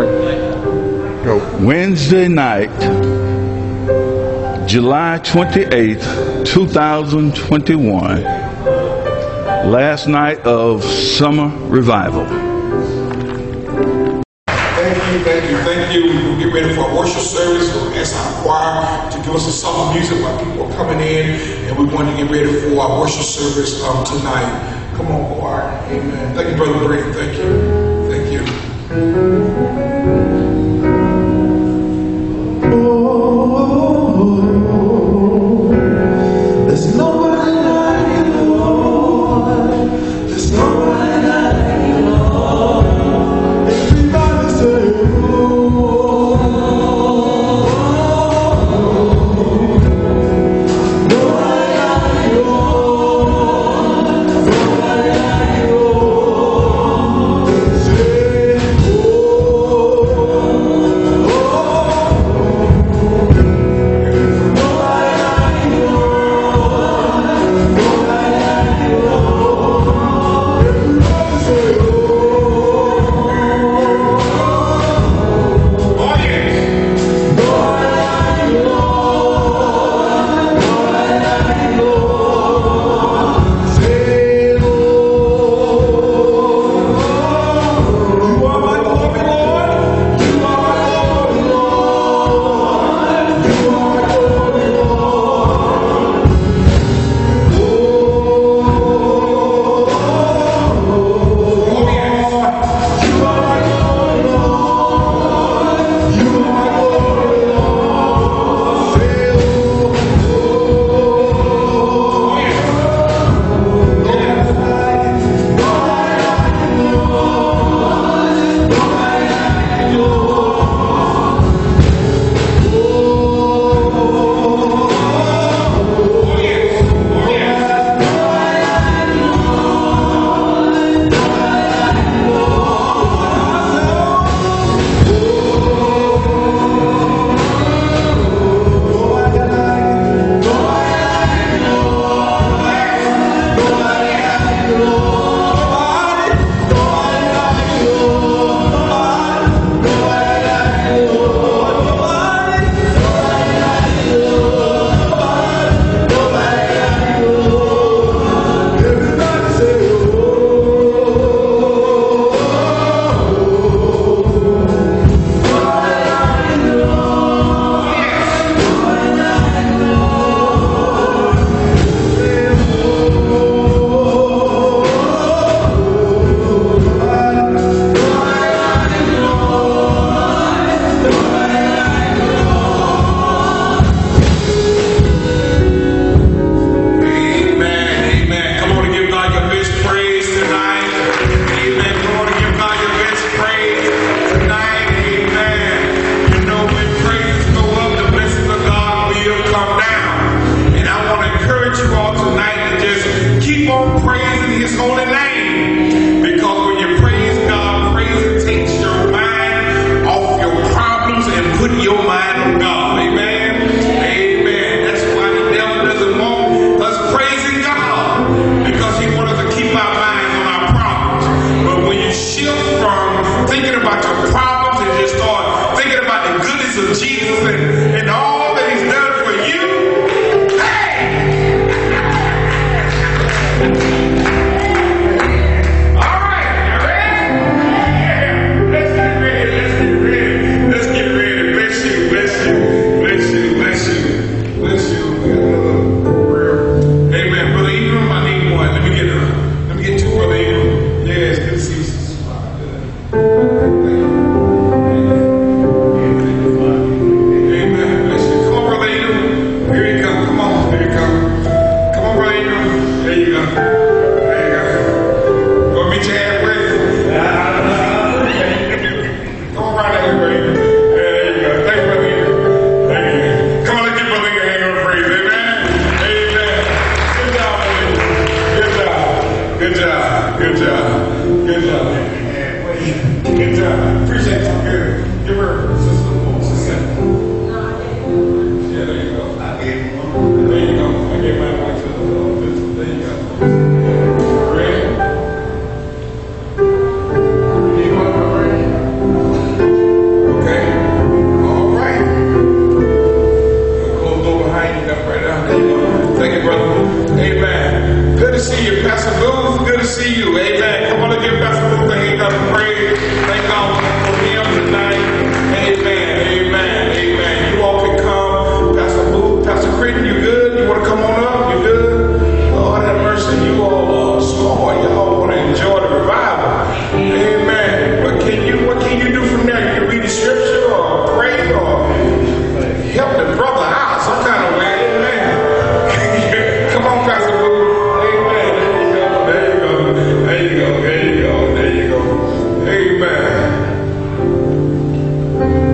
Wednesday night, July 28th, 2021, last night of summer revival. Thank you. We'll get ready for our worship service. We'll ask our choir to give us some summer music while people are coming in, and we want to get ready for our worship service tonight. Come on, choir. Amen. Thank you, Brother Brady. Thank you. Thank you. There's nobody like you, Lord. There's nobody like you, Lord. Everybody say,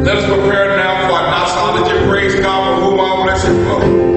Let us prepare now for our doxology. Praise God for whom all blessings flow.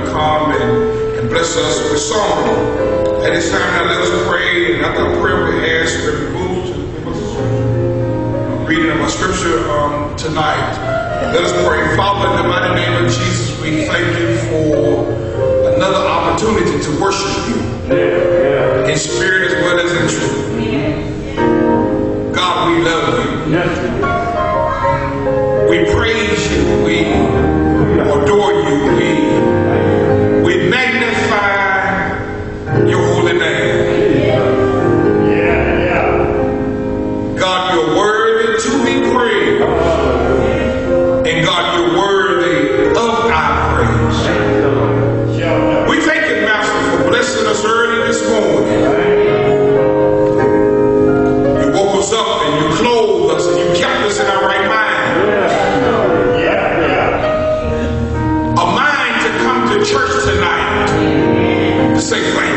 to come and bless us with song. At this time, now let us pray, and after prayer, we ask Reverend Booth to give us a reading of our scripture tonight. Let us pray. Father, in the mighty name of Jesus, we thank you for another opportunity to worship you in spirit as well as in truth. God, we love you. We praise you. We adore you. We magnify your holy name. God, you're worthy to be praised. And God, you're worthy of our praise. We thank you, Master, for blessing us early this morning. You woke us up and you clothed us and you kept us in our right mind. A mind to come to church tonight to say thank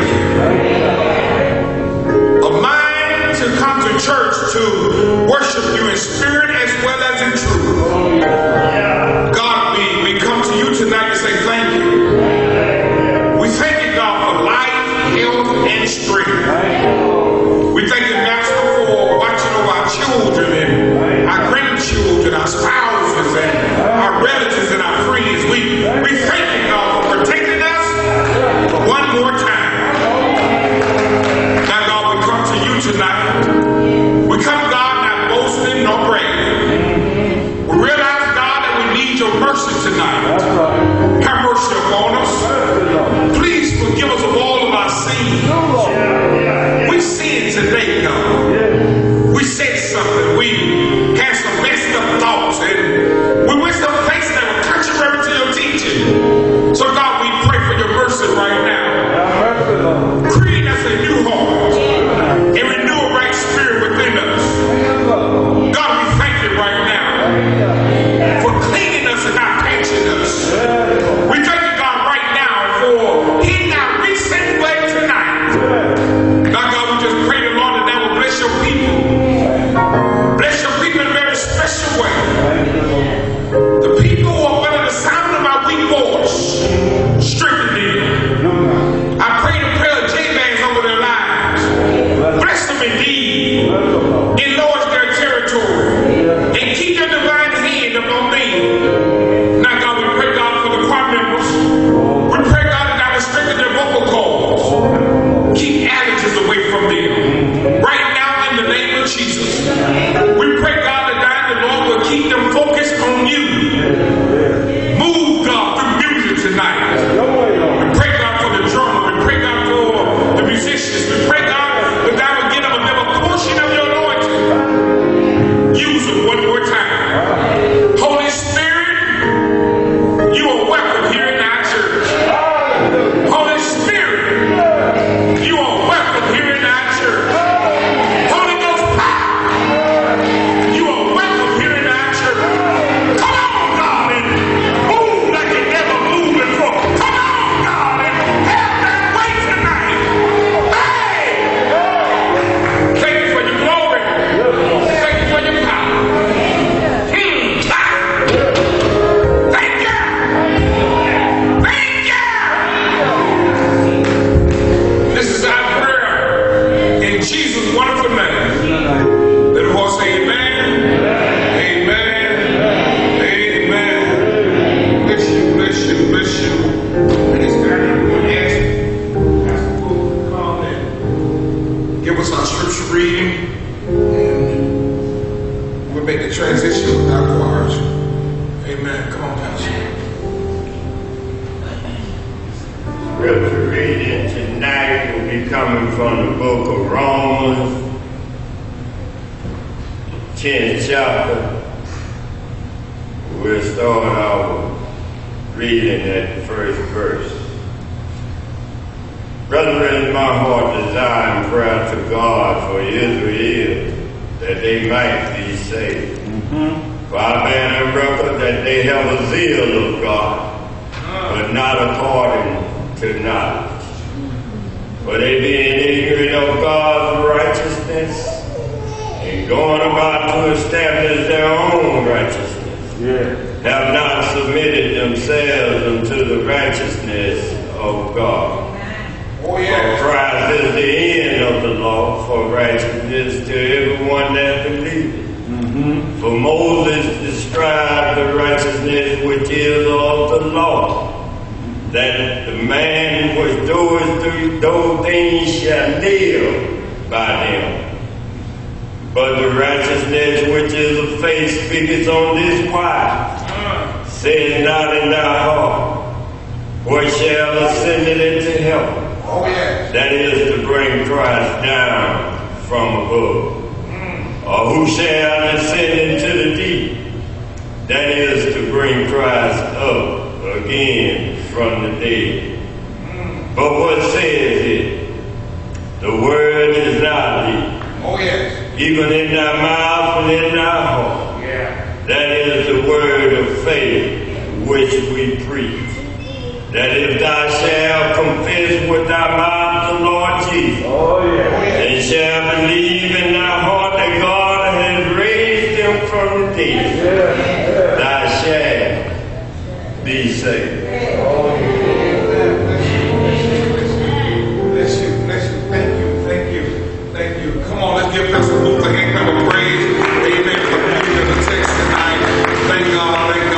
you. A mind to come to church to worship you in spirit as well as in truth. God, we come to you tonight to say thank you. We thank you, God, for life, health, and strength. We thank you, Master, for watching over our children and our grandchildren, our spouses, and our relatives and our friends. We thank you, God, for protecting us one more time. Now, God, we come to you tonight. We come, God, not boasting nor bragging. We realize, God, that we need your mercy tonight. Have mercy upon us. Please forgive us of all of our sins. We sinned today, God. We said something. We had some messed up thoughts, and we went some places that were contrary to your teaching. So, God, we pray for your mercy right now. Create us a new heart and renew a right spirit within us. God, we thank you right now for cleaning us and not patching us. We thank you, God, right now for hitting our reset button tonight. Now, God, we just pray the Lord that that will bless your people. Bless your people in a very special way. The people who are under the sound of my weak voice, strengthen them. I pray the prayer of Jabez over their lives. Bless them indeed. Enlarge their territory. And keep their divine hand upon me. Now, God, we pray, God, for the choir members. We pray, God, that I will strengthen their vocal cords. Keep allergies away from them. Right now, in the name of Jesus. We pray, God, that the Lord will keep them focused on you. Move, God, through music tonight. We pray, God, for the drummer. We pray, God, for the musicians. We pray, God, that thou will give them a portion of your anointing. Use them one more time. Holy Spirit, you are welcome here in our church. Holy Spirit, you are welcome here in our church. Holy Ghost power, you are welcome here in our church. Come on, God, and move like you never moved before. Come on, God, and have that way tonight. Hey! Thank you for your glory. Thank you for your power. Thank you. Thank you. This is our prayer in Jesus' wonderful name. Let the Lord say amen. Amen. Amen. Bless you, bless you, bless you. And it's time I'm going to ask Pastor Booth to come and give us our scripture reading. And we'll make the transition with our choirs. Amen. Come on, Pastor. Scripture reading tonight will be coming from the book of Romans, 10th chapter. We'll start our reading at the first verse. Brethren, my heart desire and prayer to God for Israel, that they might be saved. For I bear them record that they have a zeal of God, but not according to knowledge. For they being ignorant of God's righteousness, and going about to establish their own righteousness, have not submitted themselves unto the righteousness of God. Oh, yeah. For Christ is the end of the law for righteousness to everyone that believeth. For Moses described the righteousness which is of the law, that the man which doeth those things shall live by them. But the righteousness which is of faith speaketh on this wise, said not in thy heart, what shall ascend into heaven? Oh, yeah. That is to bring Christ down from above. Or who shall descend into the deep? That is to bring Christ up again from the dead. But what says it? The word is not thee. Oh, yes. Even in thy mouth and in thy heart. Yeah. That is the word of faith which we preach. That if thou shalt confess with thy mouth the Lord Jesus, and shalt believe in thy heart that God has raised him from the dead, thou shalt be saved. Bless you. Thank you. Come on, let's give Pastor Booth a hand clap of praise. Amen. For reading the text tonight. Thank God.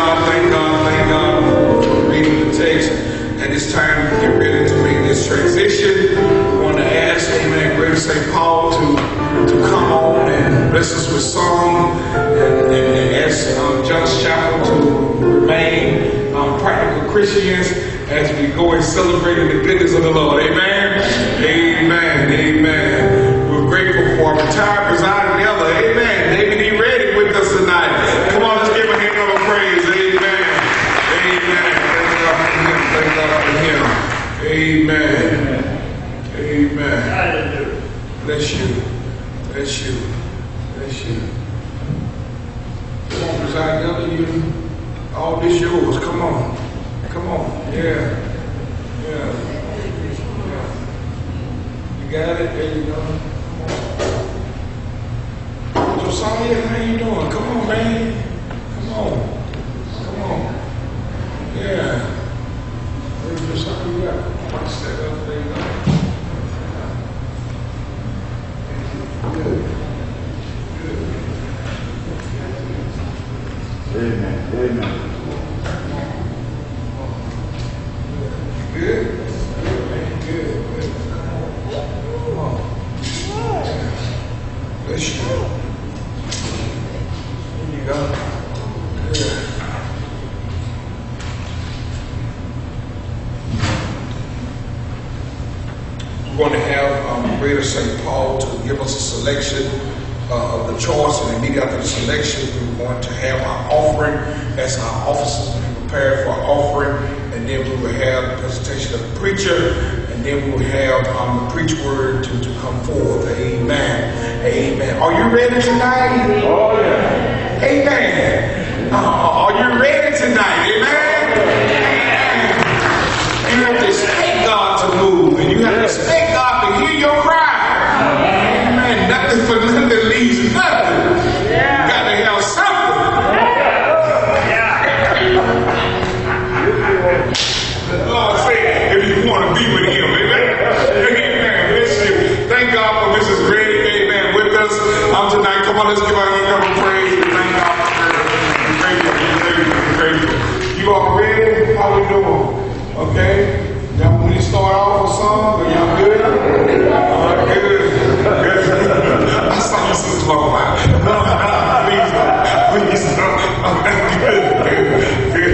Reading the text. At this time, we get ready to make this transition. We want to ask, amen, Greater St. Paul to come on and bless us with song and ask John's Chapel to remain practical Christians as we go and celebrate the goodness of the Lord. Amen. We're grateful for our retired presiding elder. Amen. David E. Ready with us tonight. Come on, let's give a hand of praise. Amen. Thank God for him. Amen. Bless you. Come on, presiding elder, you. All this yours. Come on. Yeah. You got it? There you go. Come on. Josiah, how you doing? Come on, man. Come on. Yeah. Where's Josiah? You got? Come on, step up. There you go. Good. Amen. Good. Come on. Bless you. There you go. Good. We're going to have Greater St. Paul to give us a selection of the choice, and immediately after the selection, we're going to have our offering. As our officers will be prepared for our offering, and then we will have the presentation of the preacher, and then we will have the preach word to come forth. Amen. Are you ready tonight? Oh, yeah. Amen. Are you ready tonight? Amen. You have to expect God to move, and you have to expect God to hear your cry. Amen. Nothing for nothing leaves nothing. You got to have something. The Lord said, if you want to be with him, amen. Bless you. Thank God for Mrs. Reddy, amen, with us tonight. Come on, let's give our hand of praise. Thank God for her. We're grateful. You all ready? How we doing? Okay. Now, when we start off with song, are y'all good? All right, good. I saw you some talk about. Please don't. Good.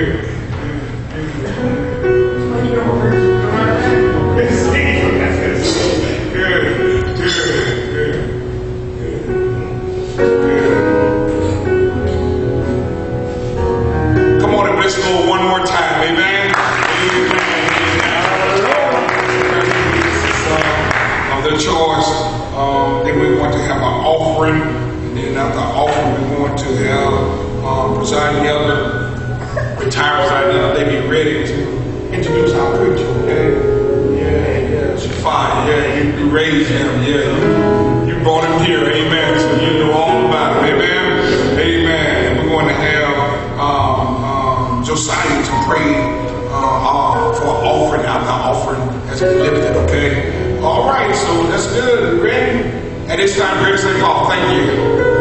Come on and bless the Lord one more time, amen. The choice, then we're going to have our offering, and then after our offering, we're going to have presiding elder, retired presiding elder. They be ready to introduce our preacher. Okay? Yeah, she's fine. Yeah, you raised him. Yeah, you brought him here. Amen. So you know all about it. Amen. And we're going to have to be lifted, okay? All right, so that's good. You ready? At this time, ready to take off. Thank you.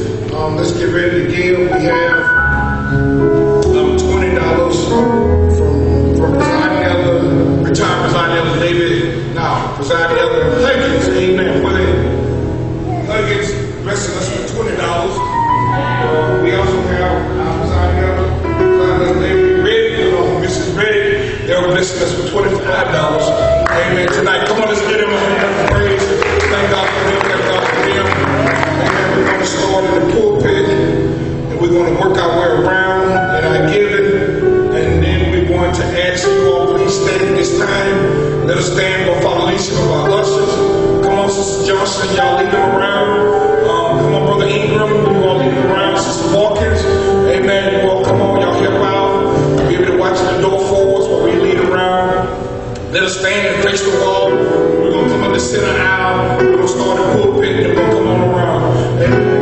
let's get ready to give. We have $20 from Presiding Elder, retired Presiding Elder David. Now, Presiding Elder Huggins, amen. Huggins blessing us with $20. We also have Presiding Elder David Reddy, Mrs. Reddy. They're blessing us with $25. Amen. Tonight, come on, let's get him a praise. Thank God for them. Thank God for them. Amen. We're going to start in the pulpit, and we're going to work our way around in our giving, and then we're going to ask you all, please stand at this time. Let us stand for Father Lisa of our ushers. Come on, Sister Johnson, y'all lead them around. Come on, Brother Ingram, you all lead them around. Sister Watkins, amen. You all come on, y'all help out. Be able to watch the door forwards while we lead around. Let us stand and face the wall. We're going to come up the center aisle. We're going to start the pulpit, and we're going to come on around. Amen.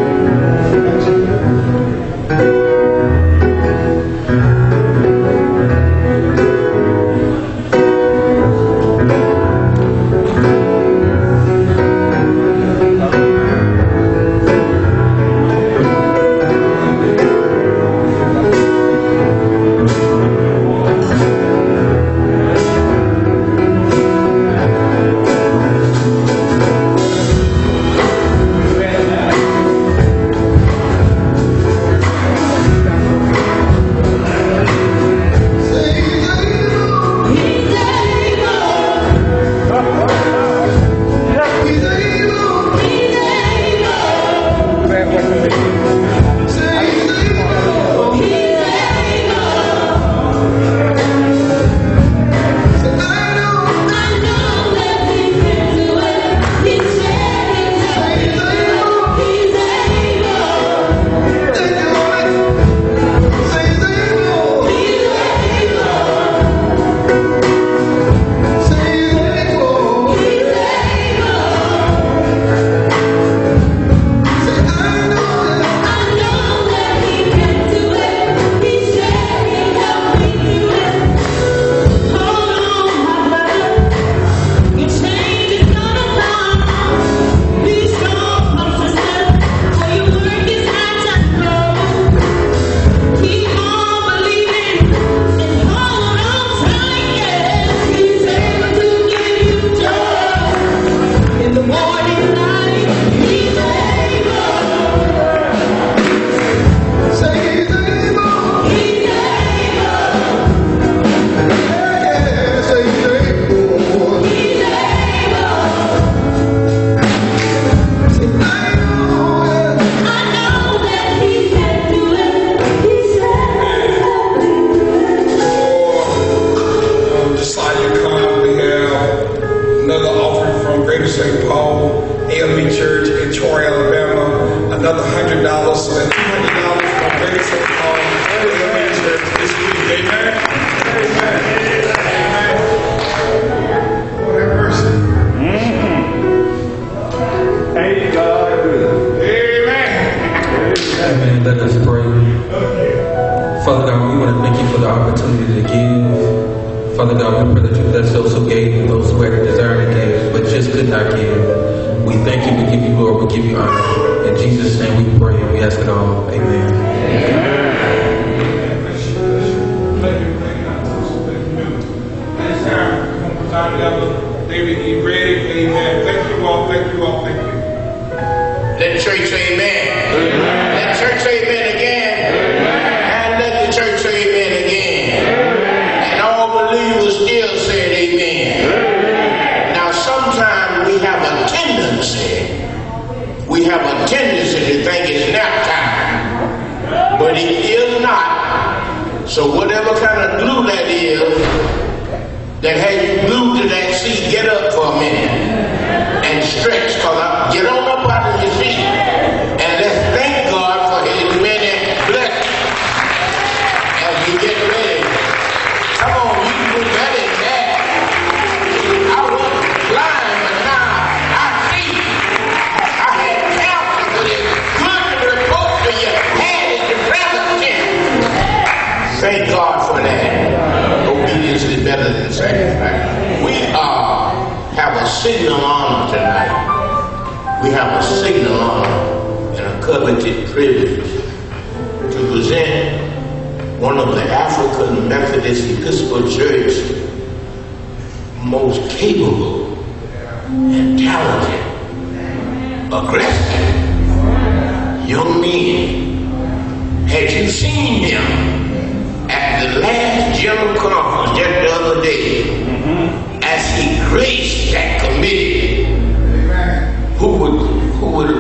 Thank God for that. Obedience is better than sacrifice. We have a signal honor tonight. We have a signal honor and a coveted privilege to present one of the African Methodist Episcopal Church most capable and talented, aggressive young men. Had you seen him at the last general conference just the other day, as he graced that committee, who would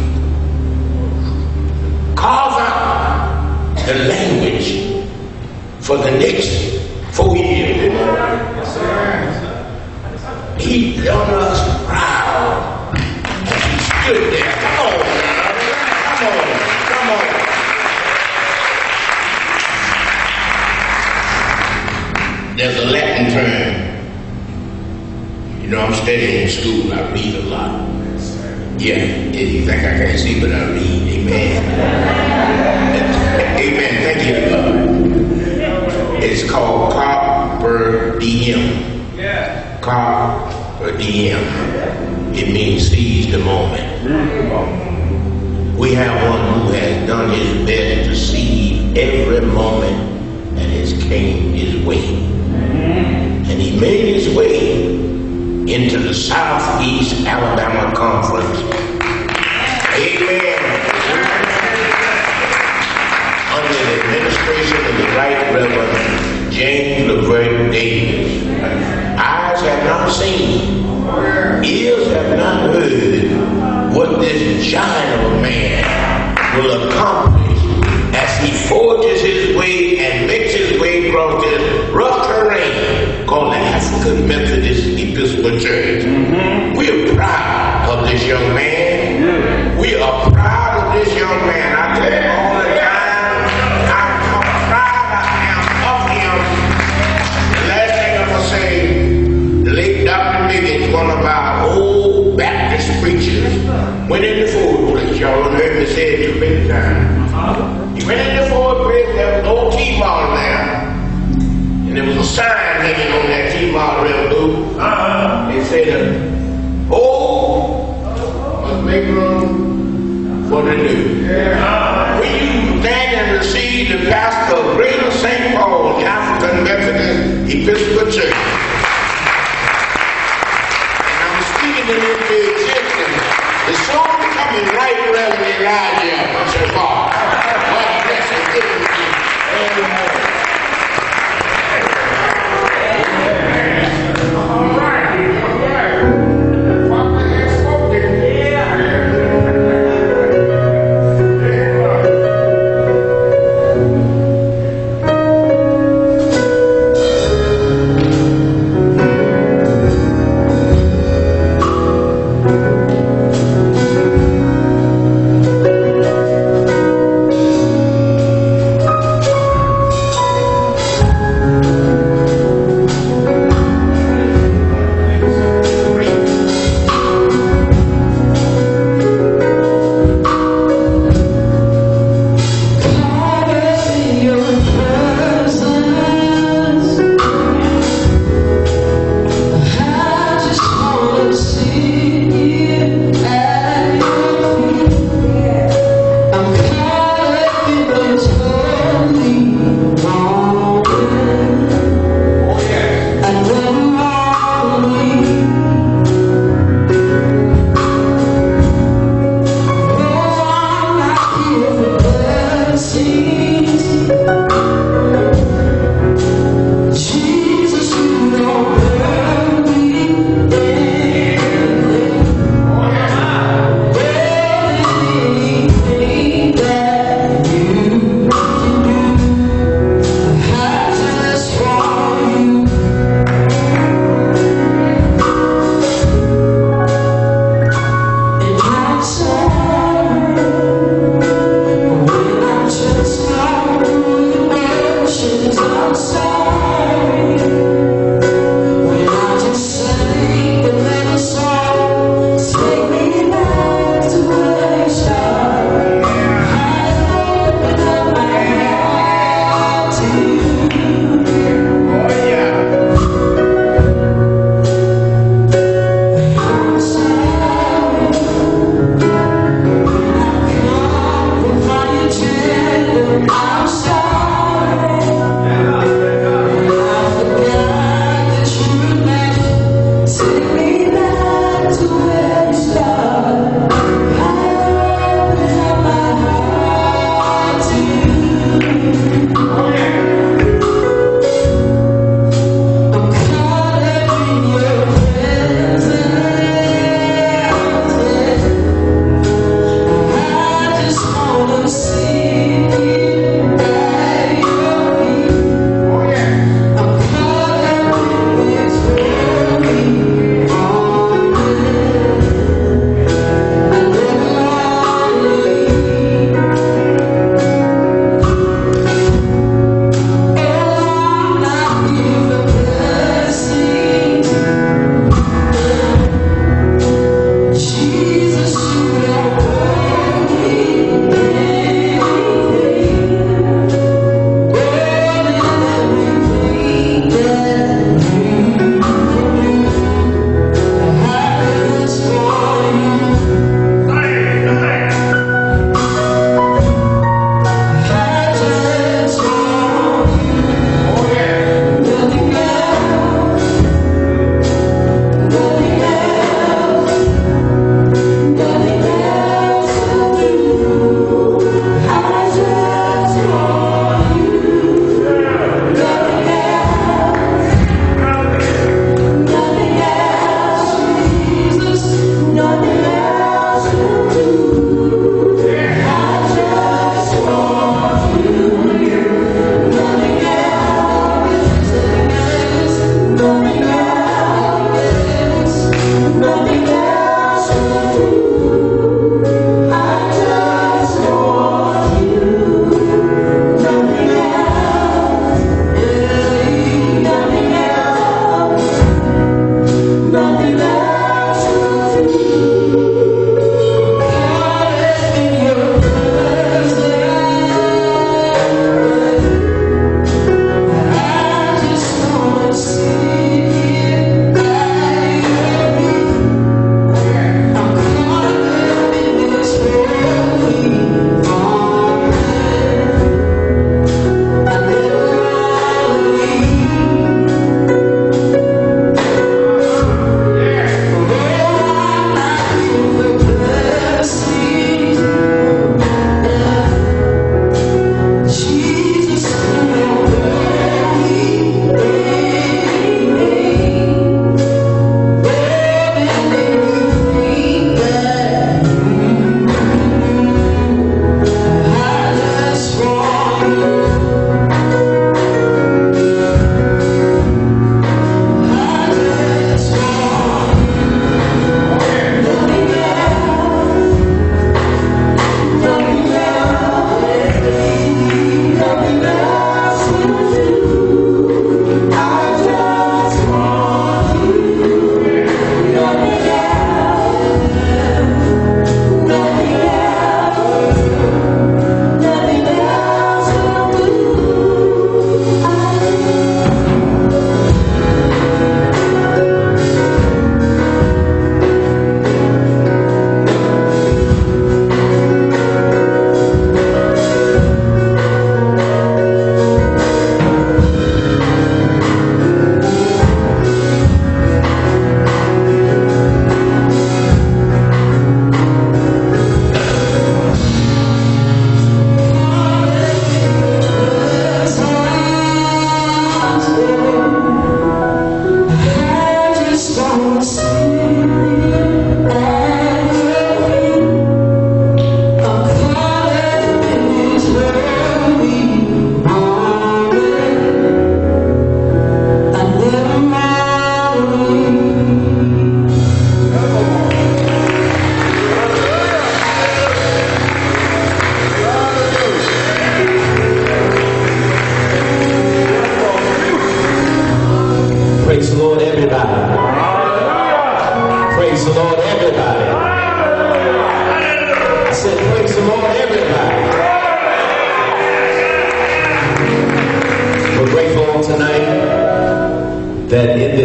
carve out the language for the next 4 years. He done us proud as he stood there. Come on, come on, come on. There's a Latin term. You know, I'm studying in school. I read a lot. Yeah, you think I can't see, but I read. Amen. Amen. Thank you, God. It's called carpe diem. Carpe diem. It means seize the moment. We have one who has done his best to seize every moment that has came his way. And he made his way into the Southeast Alabama Conference. Amen. Under the administration of the Right Reverend James LaVert Davis. Eyes have not seen, ears have not heard what this giant of a man will accomplish as he forges his way and makes his way across this rough terrain called the African Methodist Episcopal Church. We are proud of this young man. We are proud of this young man. I tell him all the time, I'm proud I am of him. The last thing I'm going to say, the late Dr. Miggins, one of our old Baptist preachers, went in the forward place. Y'all heard me say it too many times. He went in the forward place, there was no T-ball there. And there was a sign hanging on that T-ball rail booth. It said, old must make room for the new. When you stand and receive the pastor of Greater St. Paul, the African Methodist Episcopal Church, and I'm speaking it into existence, the song coming right Reverend Elijah Shabbat. God bless you. Amen.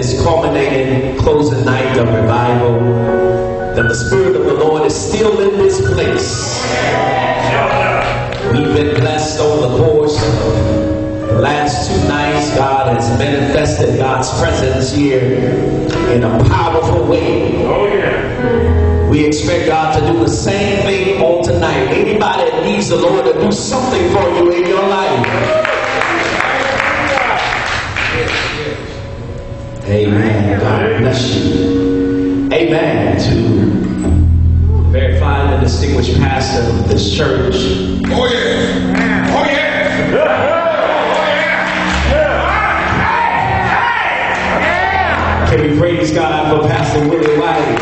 this culminating, closing night of revival, that the Spirit of the Lord is still in this place. We've been blessed over the course of the last 2 nights. God has manifested God's presence here in a powerful way. Oh, yeah. We expect God to do the same thing on tonight. Anybody that needs the Lord to do something for you in your life. Amen. God bless you. Amen. To verify the distinguished pastor of this church. Oh yeah. Oh yeah. Can we praise God for Pastor Willie White?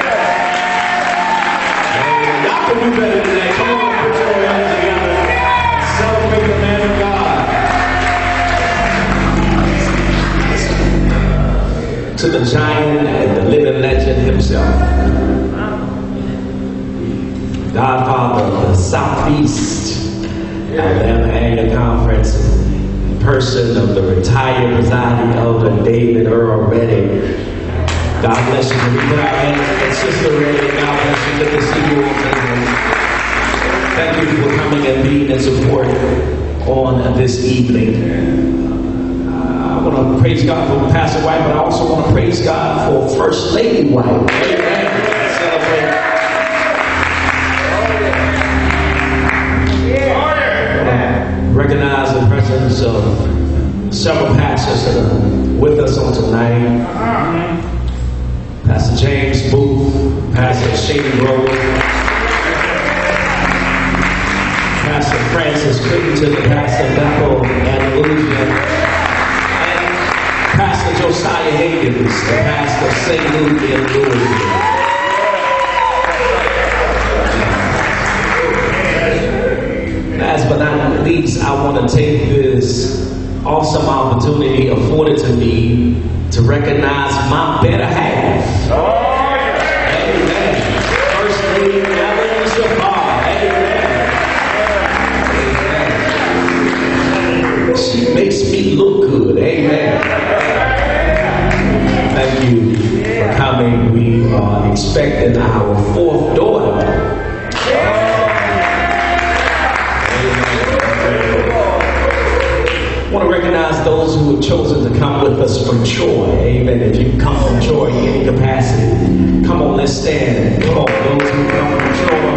Y'all can do better than that. Come on, put your hands together. Celebrate the man of God. To the giant and the living legend himself. Godfather of the Southeast Alabama Annual Conference, in person of the retired presiding elder David Earl Redding. God bless you. We put our hands and Sister Redding. God bless you. Good to see you all tonight. Thank you for coming and being in support on this evening. I want to praise God for Pastor White, but I also want to praise God for First Lady White. Amen. Celebrate. Recognize the presence of several pastors that are with us on tonight. Pastor James Booth, Pastor Shady Grove, Pastor Francis Crittenden, Pastor Bethel Andalusia, and Pastor Josiah Higgins, the pastor of St. Luke in Louisville. Last but not least, I want to take this awesome opportunity afforded to me to recognize my better half. Amen. First Lady Ellen Shafar. Amen. She makes me look good. Amen. Thank you for coming. We are expecting our 4th daughter. I want to recognize those who have chosen to come with us from Troy. Amen. If you come from Troy in any capacity, come on, let's stand. Come on, those who come from Troy.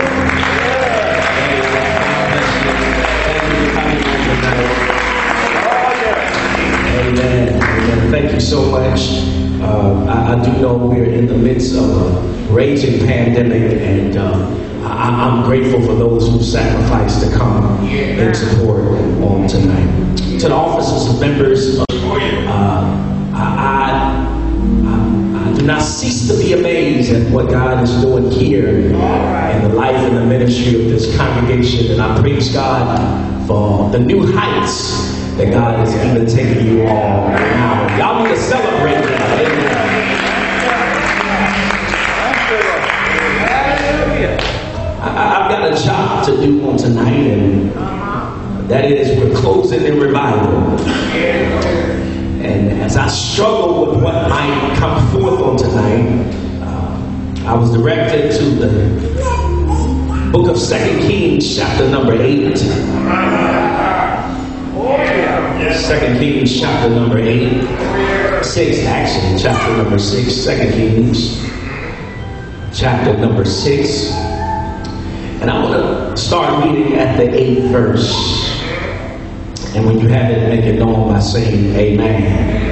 Thank you for coming tonight. Amen. Amen. Thank you so much. I do know we're in the midst of a raging pandemic, and I'm grateful for those who sacrificed to come in support on tonight. To the officers and members, I do not cease to be amazed at what God is doing here in the life and the ministry of this congregation, and I praise God for the new heights that God is even taking you all now. Y'all need to celebrate that. I've got a job to do on tonight, and that is we're closing in revival. And as I struggle with what might come forth on tonight, I was directed to the book of 2 Kings, chapter number 8. 2 Kings, chapter number 8. 6, actually, chapter number 6, 2 Kings, chapter number 6. And I want to start reading at the 8th verse. And when you have it, make it known by saying amen.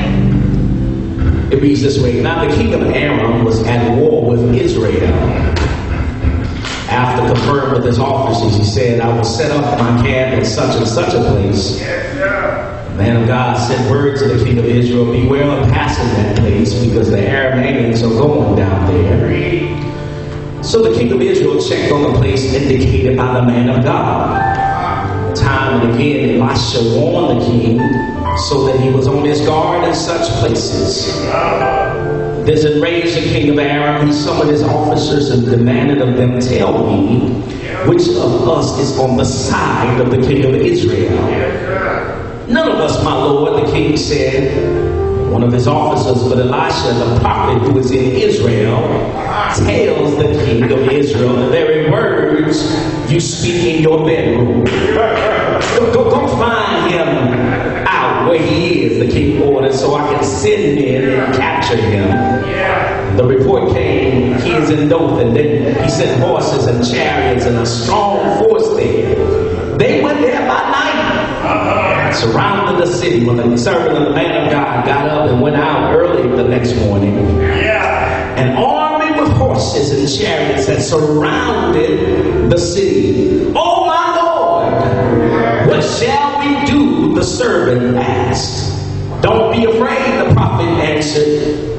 It reads this way. Now the king of Aram was at war with Israel. After conferring with his officers, he said, I will set up my camp in such and such a place. The man of God sent word to the king of Israel, beware of passing that place, because the Arameans are going down there. So the king of Israel checked on the place indicated by the man of God. Time and again, Elisha warned the king so that he was on his guard in such places. This enraged the king of Aram. He summoned his officers and demanded of them, tell me, which of us is on the side of the king of Israel? None of us, my lord, the king said. one of his officers, but Elisha, the prophet who is in Israel, tells the king of Israel the very words you speak in your bedroom. Go find him out where he is, the king ordered, so I can send men and capture him. The report came, he is in Dothan. Then he sent horses and chariots and a strong force there. They went there by night, surrounded the city. When the servant of the man of God got up and went out early the next morning, an army with horses and chariots had surrounded the city. Oh my Lord, what shall we do? The servant asked. Don't be afraid, the prophet answered.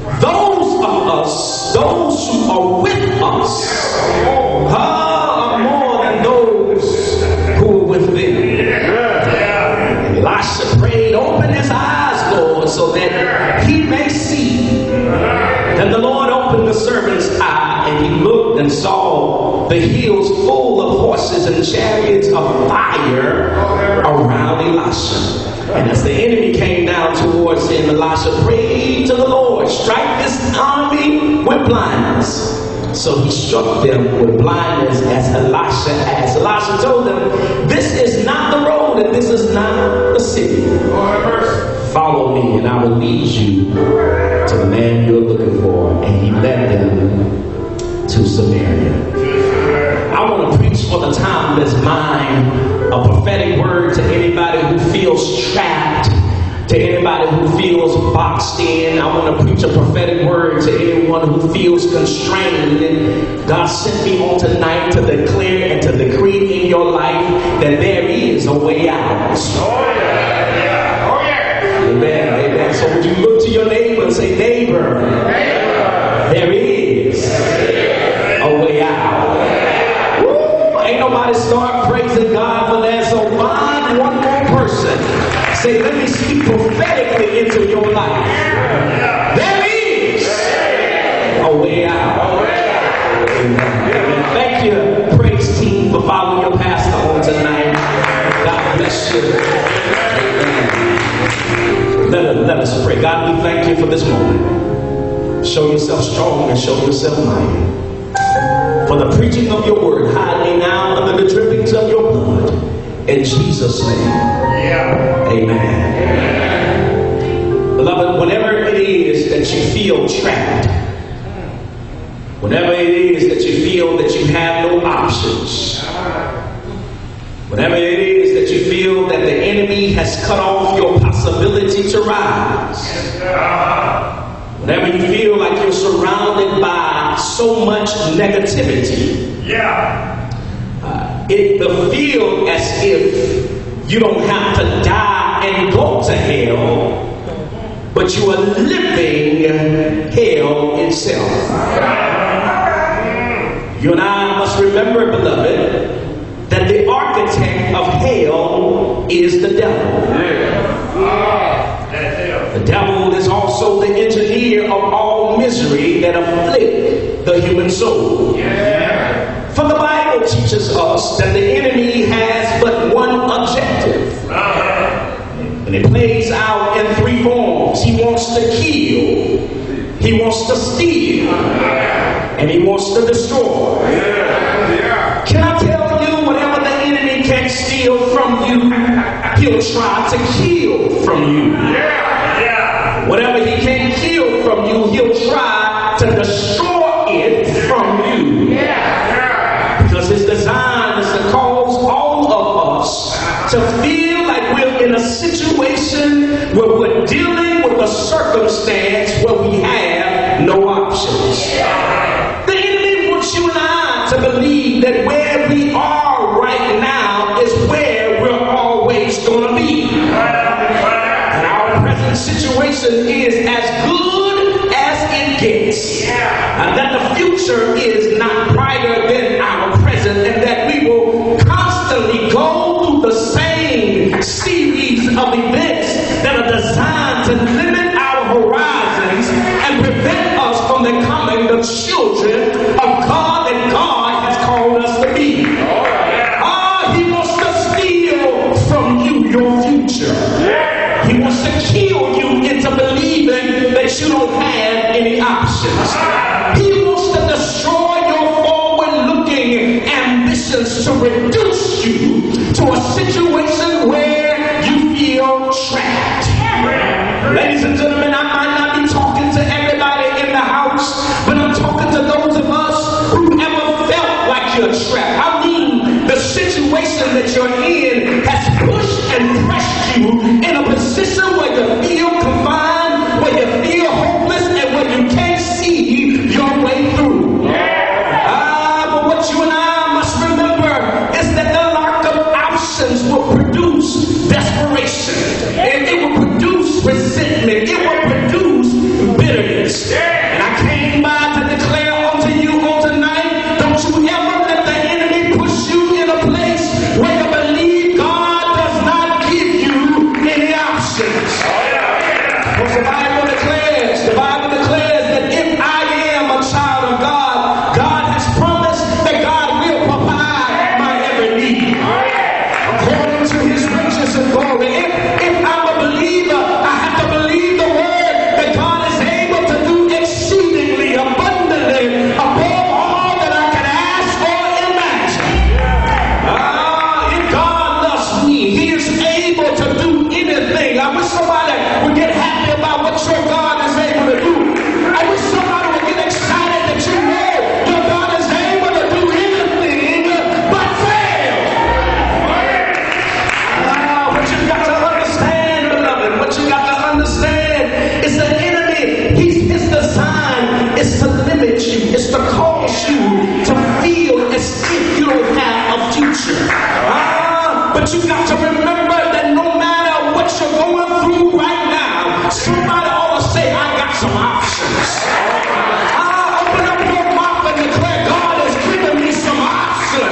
Those who are with us are more than those who are with them. And Elisha prayed, open his eyes, Lord, so that he may see. Then the Lord opened the servant's eye, and he looked and saw the hills full of horses and chariots of fire around Elisha. And as the enemy came down towards him, Elisha prayed to the Lord, strike this army with blindness. So he struck them with blindness as Elisha asked. Elisha told them, this is not the road and this is not the city. Follow me and I will lead you to the man you're looking for. And he led them to Samaria. I want to preach for the timeless mind a prophetic word to anybody who feels trapped, to anybody who feels boxed in. I want to preach a prophetic word to anyone who feels constrained. And God sent me on tonight to declare and to decree in your life that there is a way out. Amen. Amen. So would you look to your neighbor and say, neighbor, there is a way out. Ain't nobody start praising God for that. So find one more person. Say, let me speak prophetically into your life. There is a way out. Amen. Thank you, praise team, for following your pastor on tonight. God bless you. Amen. Let us pray. God, we thank you for this moment. Show yourself strong and show yourself mighty. For the preaching of your word, hide me now under the drippings of your blood. In Jesus' name. Amen. Beloved, whenever it is that you feel trapped, whenever it is that you feel that you have no options, whenever it is that you feel that the enemy has cut off your possibility to rise, whenever you feel like you're surrounded by so much negativity, it will feel as if you don't have to die and go to hell, but you are living hell itself. You and I must remember, beloved, that the architect of hell is the devil. The devil is also the engineer of all misery that afflict the human soul. For the Bible teaches us that the enemy has but one objective. And it plays out in three forms. He wants to kill, he wants to steal, and he wants to destroy. Can I tell you, whatever the enemy can steal from you, he'll try to kill from you. Whatever he can kill from you, he'll try to destroy it from you. Because his design is to cause all of us to feel like we're in a situation where we're dealing with a circumstance where we have no options. The enemy wants you and I to believe that where we are right now is where we're always going to be. And our present situation is as good as it gets. And that the future is not brighter than our present, and that we will constantly go through the same series of events that are designed to limit our horizons and prevent us from becoming the children of God that God has called us to be. He wants to steal from you your future. He wants to kill you into believing options. He wants to destroy your forward-looking ambitions to reduce you to a situation where you feel trapped. Ladies and gentlemen, I might not be talking to everybody in the house, but I'm talking to those of us who ever felt like you're trapped. I mean, the situation that you're in has pushed and pressed you in a position where you feel confined, where you feel hopeless, and where you can't see your way through. But what you and I must remember is that the lack of options will produce desperation. And it will produce resentment. It will produce bitterness. And I came by to declare unto you on tonight, don't you ever let the enemy push you in a place where you believe God does not give you any options. Because the Bible declares that if I am a child of God, God has promised that God will provide my every need. According to his riches and glory. If I'm a believer, I have to believe the word that God is able to do exceedingly abundantly above all that I can ask or imagine. If God loves me, he is able to do anything. I wish somebody would get happy about what your God is able to do. I wish somebody would get excited that you know your God is able to do anything but fail. What you got to understand, beloved, what you got to understand is the enemy, his design is to limit you, is to cause you to feel as if you don't have a future. But you got to remember that no matter what you're going through right now, somebody ought to say, I got some options. Open up your mouth and declare, God has given me some options.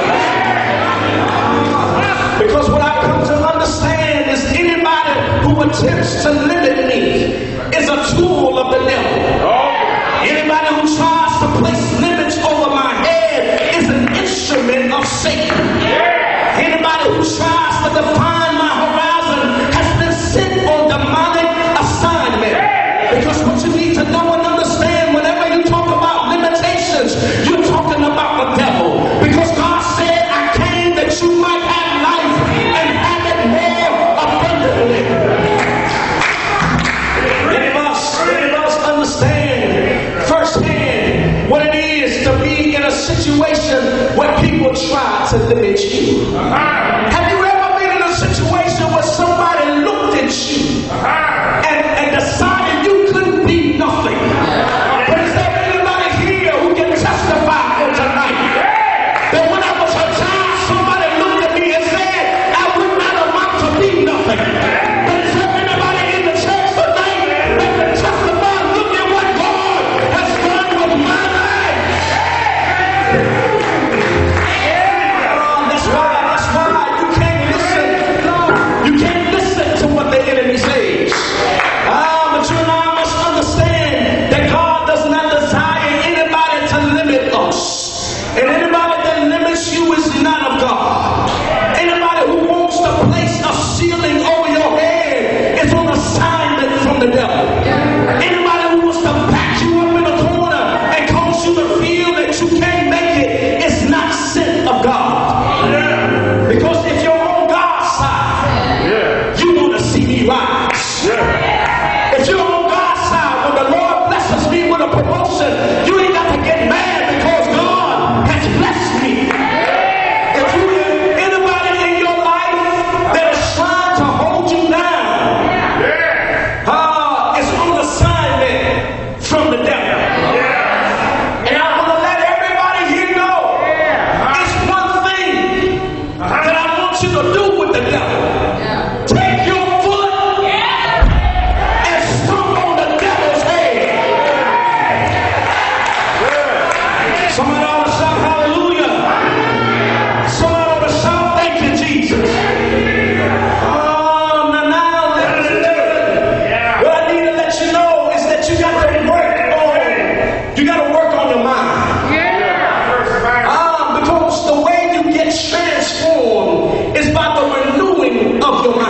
Because what I come to understand is anybody who attempts to limit me is a tool of the devil. Anybody who tries to place limits over my head is an instrument of Satan. Anybody who tries to define my horizon has been sent on demonic assignment. Because what you need to know and understand, whenever you talk about limitations, you're talking about the devil. Because God said, I came that you might have life and have it more abundantly. Many of us understand firsthand what it is to be in a situation where people try to limit you. Have you ever been in a situation where somebody looked at you and decided you couldn't be nothing? But is there anybody here who can testify for tonight that when I was a child, somebody looked at me and said I would not amount to be nothing? But is there anybody in the church tonight that can testify, look at what God has done with my life? That's why you can't listen. You can't listen to what the enemy says. But you and I must understand that God does not desire anybody to limit us. And anybody that limits you is not of God. Anybody who wants to place a ceiling over your head is on assignment from the devil. Anybody who wants to back you up in a corner and cause you to feel that you can't make it is not sent of God. Because if you're on God's side, you want to see me rise. If you're on God's side, when the Lord blesses me with a promotion, you ain't got to get mad because God has blessed me. If you anybody in your life that is trying to hold you down, it's on assignment from the devil. And I want to let everybody here know, it's one thing that I want you to do with the devil. Take your foot and stomp on the devil's head. Somebody ought to shout hallelujah. Somebody ought to shout thank you, Jesus. Now, ladies and gentlemen, what I need to let you know is that you got to work on your mind. Because the way you get transformed is by the renewing of your mind.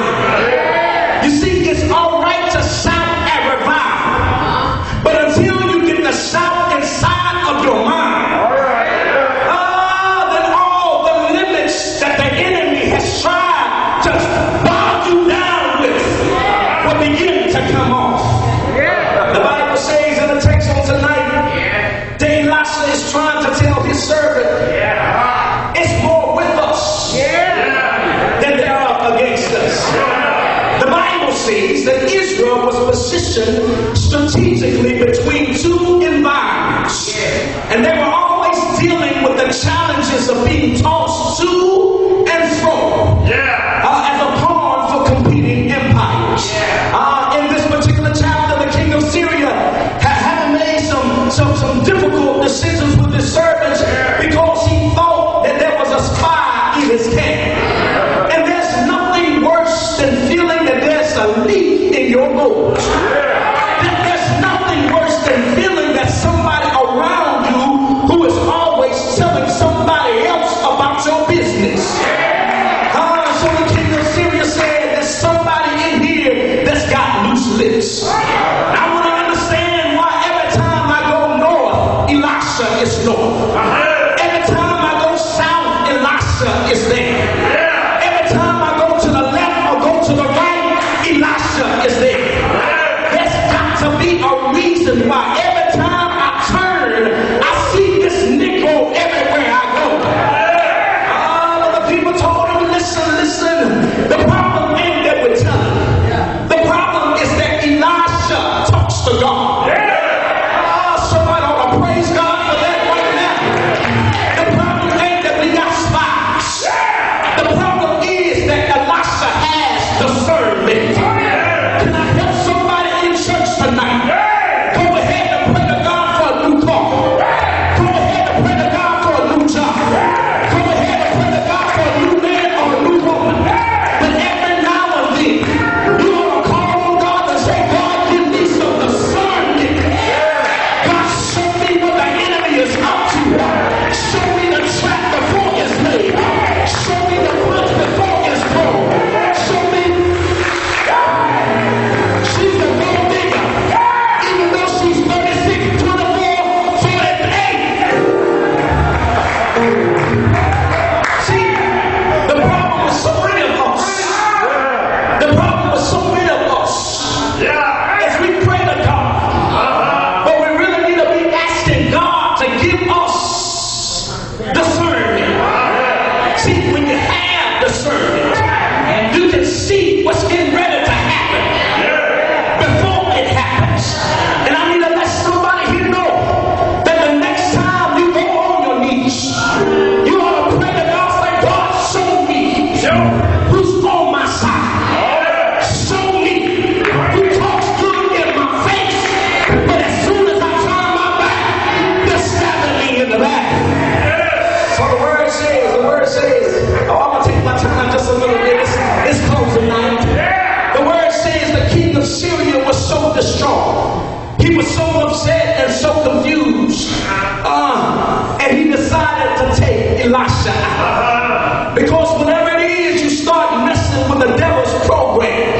to come off. The Bible says in the text on tonight, that Elisha is trying to tell his servant, it's more with us than there are against us. The Bible says that Israel was positioned strategically between two environments. And they were always dealing with the challenges of being tossed to and fro as a pawn for competing empires. In this particular chapter, the king of Syria had made some difficult decisions with his servants because he thought that there was a spy in his camp. And there's nothing worse than feeling that there's a leak in your gold. There's nothing worse than feeling that somebody around you who is always telling somebody else about your business. So the king of Syria said, there's somebody in here that's got loose lips. I want to understand why every time I go north, Elisha is north. Every time I go south, Elisha is there. Every time I go to the left or go to the right, Elisha is there. There's got to be a reason why every time I turn, I see this Negro everywhere I go. The people told him, listen, the problem ain't that we're telling. The problem is that Elisha talks to God. Somebody ought to praise God for that right now. The problem ain't that we got spies. The problem is that Elisha has discernment. Can I help somebody in church tonight? Go ahead and pray to God for a new car. Go ahead and pray to God for a new job. Go ahead and pray to God for a new man or a new woman. But every now and then, you want to call on God and say, God, give me some discernment. God, show me what the enemy is up to. Show me the trap before it's laid. Show me the punch before it's thrown. Show me she's a gold digger. Even though she's 36, 24, 48. See, the problem with so many of us, is we pray to God, but we really need to be asking God to give us discernment. See, when you have discernment, you can see what's getting ready to happen before it happens. And I need to let somebody here know that the next time you go on your knees, you ought to pray to God, say, God, show me who's on my side. Show me who talks good in my face, but as soon as I turn my back, they're stabbing me in the back. So the word says, I'm going to take my time just a little bit. It's closing night. The word says the king of Syria was so distraught. He was so upset and so confused. And he decided to take Elisha out. Because whenever it is you start messing with the devil's program,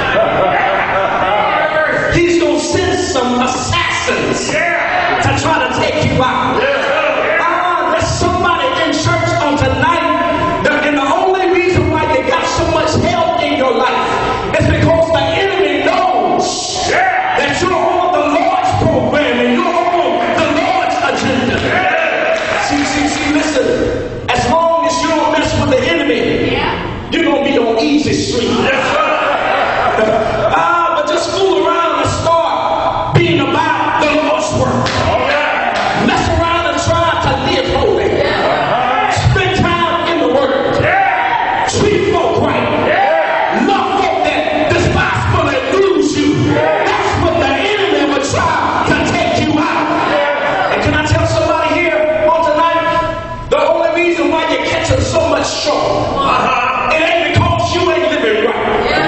he's going to send some assassins to try to take you out. There's somebody in church on tonight, and the only reason why you got so much help in your life is because the enemy knows that you're on the Lord's program and you're on the Lord's agenda. See, listen, as long as you don't mess with the enemy, you're going to be on easy street. But just fool around and start being about the Lord's work. Mess around and try to live holy. Spend time in the Word. Treat folk right. Love folk that despitefully lose you. That's what the enemy will try to take you out. And can I tell somebody here on tonight, the only reason why you're catching so much short, it ain't because you ain't living right.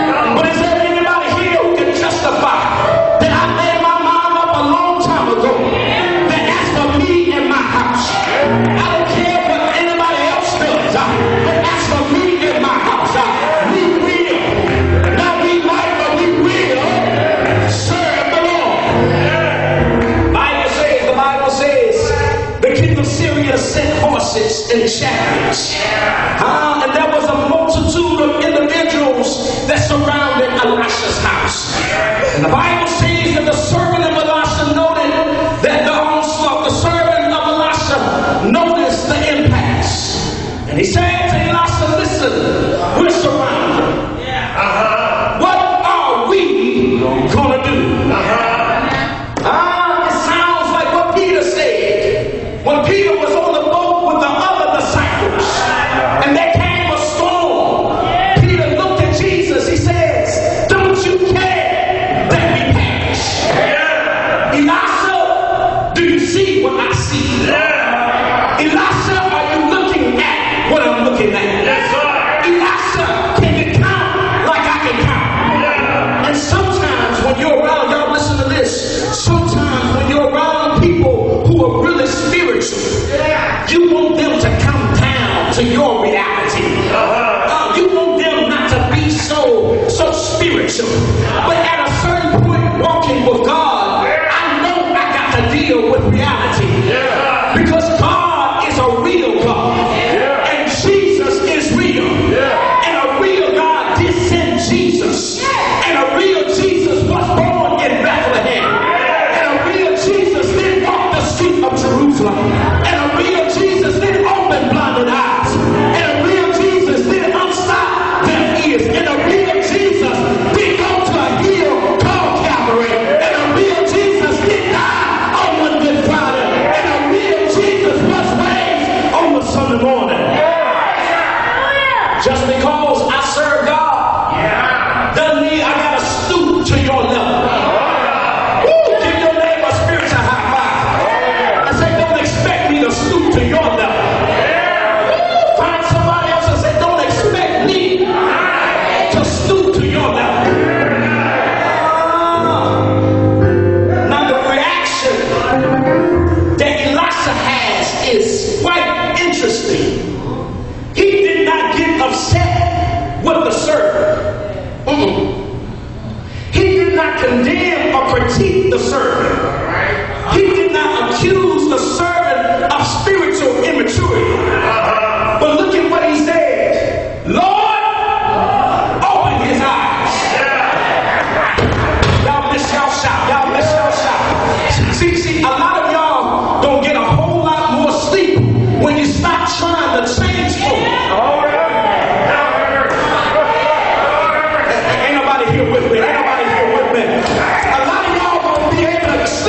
superficial. But at a certain point walking with God, I know I got to deal with reality. Because God is a real God. And Jesus is real. And a real God did send Jesus. And a real Jesus was born in Bethlehem. And a real Jesus did walk the street of Jerusalem. And a real Jesus did open blinded eyes. And a real Jesus did unstop deaf ears. And a real Jesus did go to a hill called Calvary. And a real Jesus did die on one Good Friday. And a real Jesus was raised on the Sunday morning. Just because I serve God doesn't mean I gotta stoop to your level. Woo, give your neighbor a spiritual high five. I say, don't expect me to stoop to your level. Find somebody else and say, don't expect me to stoop to your level. Now the reaction that Elisha has is quite interesting. He did not get upset with the servant. He did not condemn or critique the servant. He did not accuse the servant of spiritual immaturity. But look at what he said. Lord, open his eyes. Y'all miss y'all shout. Y'all miss y'all shout. See, a lot of y'all don't get a whole lot more sleep when you stop trying to change food. Ain't nobody here with me. Ain't nobody here with me. A lot of y'all won't be able to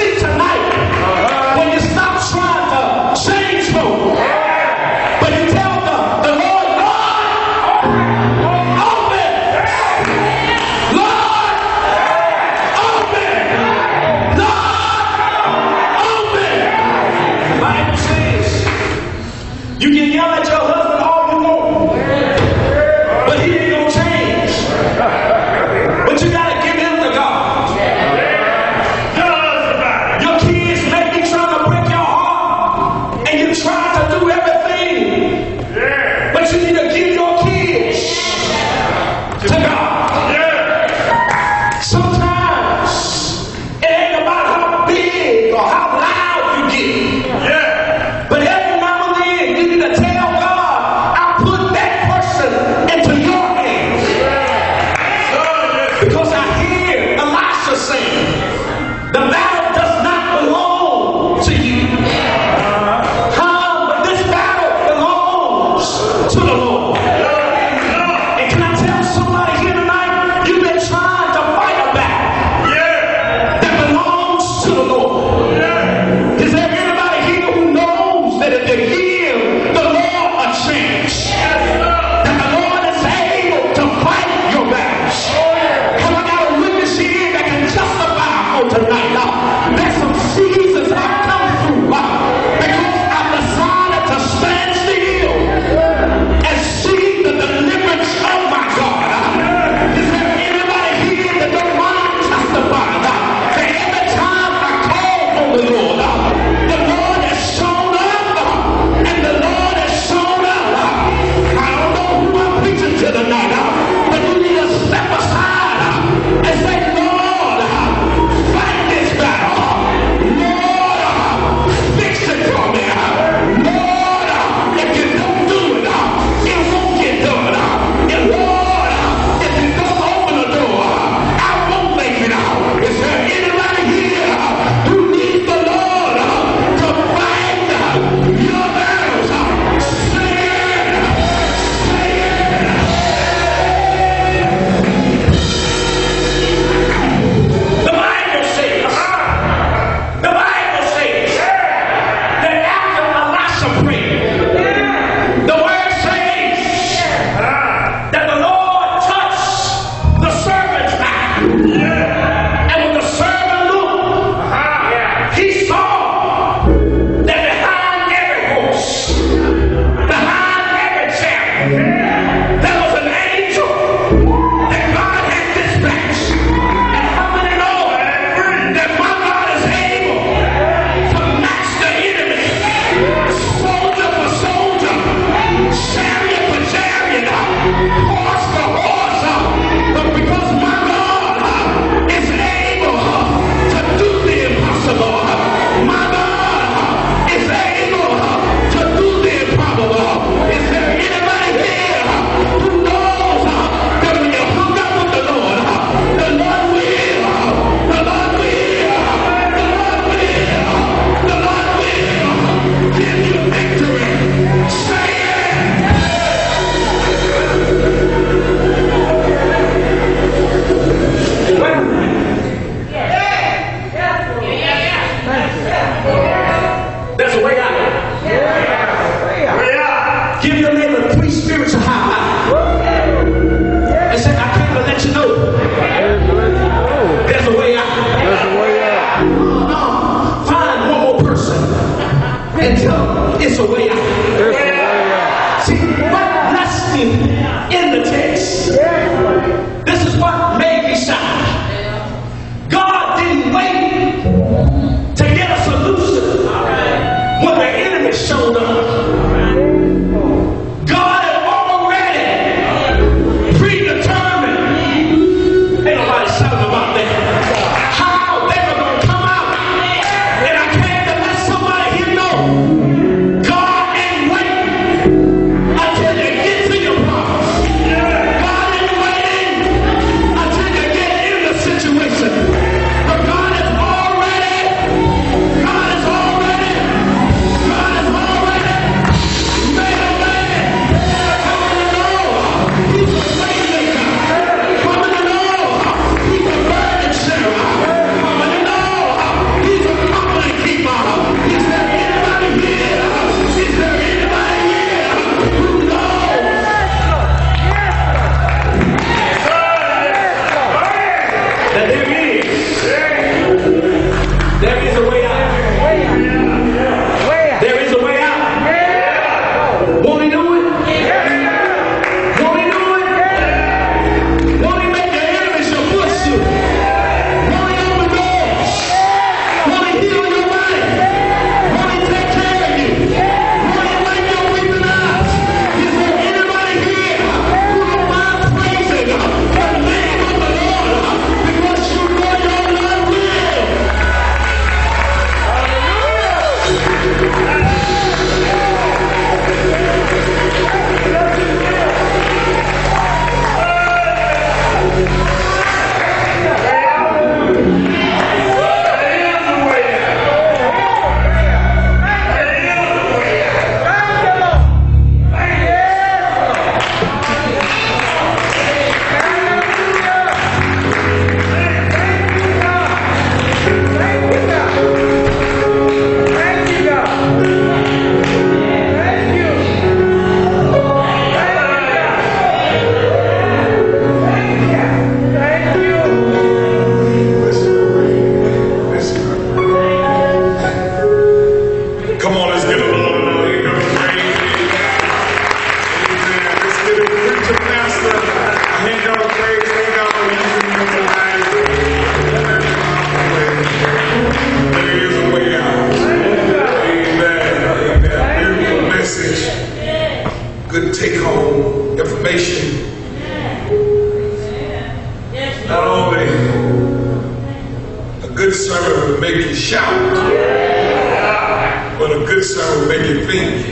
good sermon will make you shout. But a good sermon will make you think.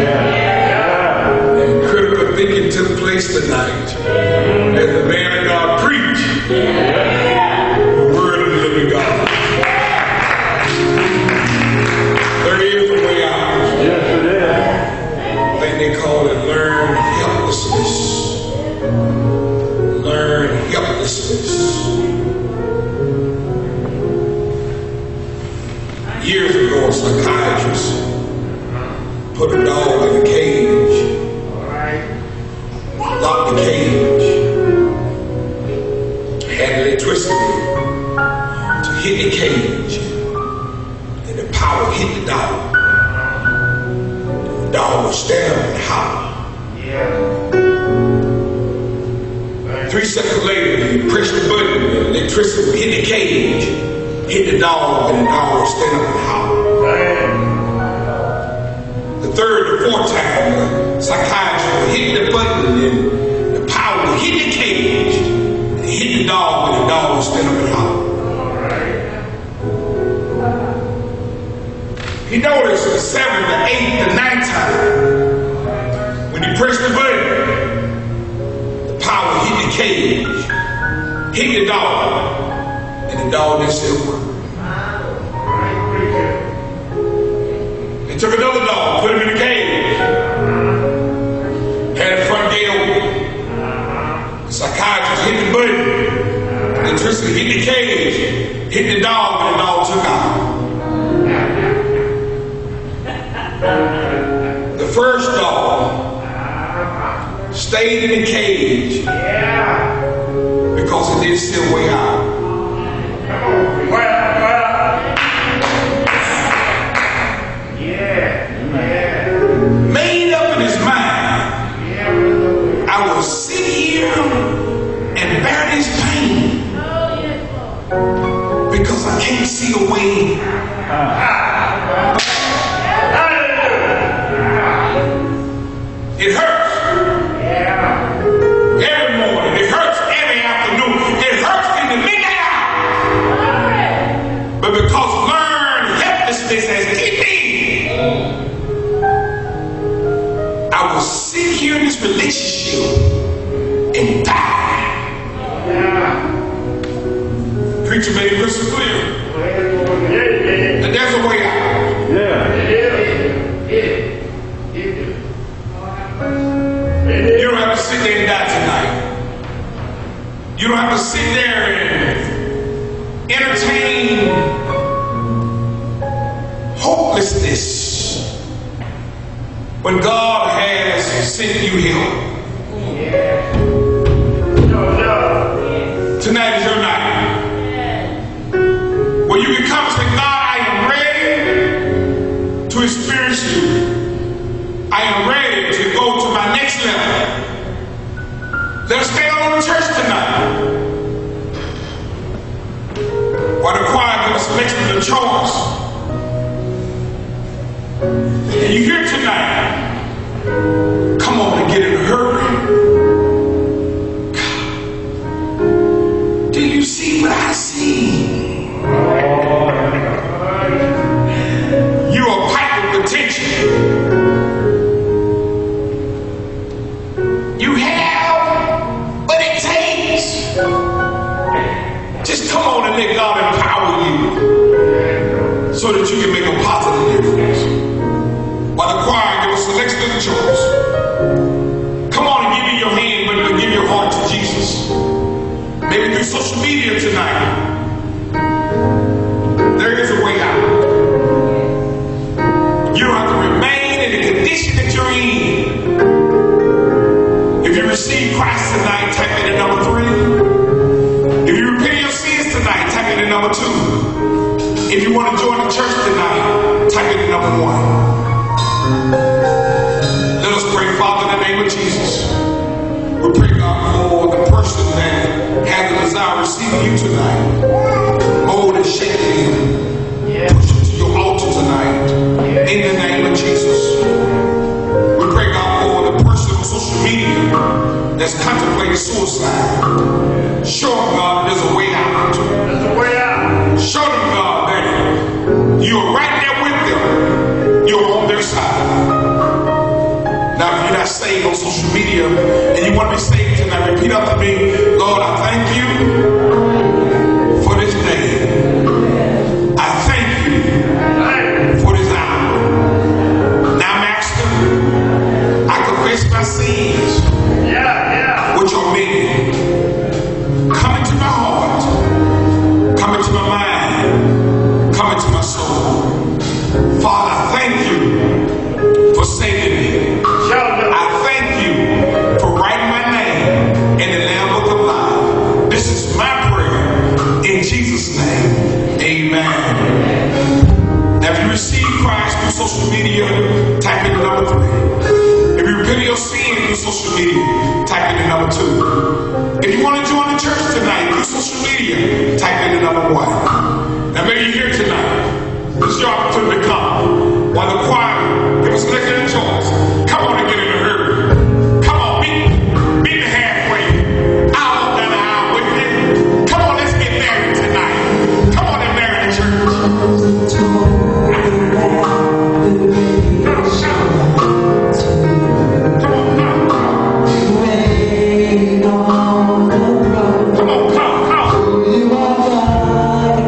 And critical thinking took place tonight as the man of God preached the word of the living God. There is a way out. I think they call it learned helplessness. Learned helplessness. Years ago, a psychiatrist put a dog in a cage, locked the cage, had electricity to hit the cage, and the power hit the dog. The dog would stand up and holler. 3 seconds later, he pressed the button, and electricity would hit the cage, hit the dog, and the dog would stand up and holler. The third or fourth time, the psychiatrist would hit the button, and the power would hit the cage, and hit the dog, and the dog would stand up and holler. He noticed the 7th, the 8th, the 9th time, when he pressed the button, the power hit the cage, hit the dog, and the dog didn't still work. They took another dog, put him in the cage, had the front gate open. The psychiatrist hit the button, electricity hit the cage, hit the dog, and the dog took out. The first dog stayed in the cage because it didn't see a way out. Made up in his mind, I will sit here and bear this pain because I can't see a way. It hurts every morning. It hurts every afternoon. It hurts in the midnight hour. But because learned helplessness has hit me, I will sit here in this relationship and die. Preacher made it crystal clear. And there's a way out. You don't have to sit there and die tonight. You don't have to sit there and entertain hopelessness when God has sent you help. Tonight is your night where you can come and say, God, I am ready to experience you. I am ready to go to my next level. Let us stay on the church tonight. While the choir gives us selection of the choice. And you here tonight, come on and get in a hurry. God, do you see what I see? You are pipe of potential. You have what it takes. Just come on and let God empower you so that you can make a positive difference. While the choir gives us selection of the choice. Come on and give me your hand, but give your heart to Jesus. Maybe through social media tonight. There is a way out. You don't have to remain in the condition that you're in. If you receive Christ tonight, type in the number 3. If you repent your sins tonight, type in the number 2. If you want to join the church tonight, type in the number 1. Let us pray, Father, in the name of Jesus. We pray, God, for the person that has the desire of receiving you tonight. Mold and shape him. Push him to your altar tonight. In the name of Jesus. We pray, God, for the person on social media that's contemplating suicide. Show them, God, there's a way out. There's a way out. Show them, God, You're right there with them. You're on their side. Now, if you're not saved on social media and you want to be saved tonight, repeat after me. Lord, I thank you for this day. I thank you for this hour. Now, Master, I confess my sins, which are many. Come into my heart. Come into my mind. Come into my soul. Father, I thank you for saving me. I thank you for writing my name in the Lamb Book of Life. This is my prayer in Jesus' name. Amen. Now, if you receive Christ through social media, type in the number 3. If you repent of your sin through social media, type in the number 2. If you want to join the church tonight through social media, type in the number 1. Now, maybe you're here tonight. This is your opportunity to come. While the choir give us an excellent choice. Come on and get in a hurry. Come on, meet me halfway. I'll walk down the aisle with you. Come on, let's get married tonight. Come on and marry the church. Come on, come.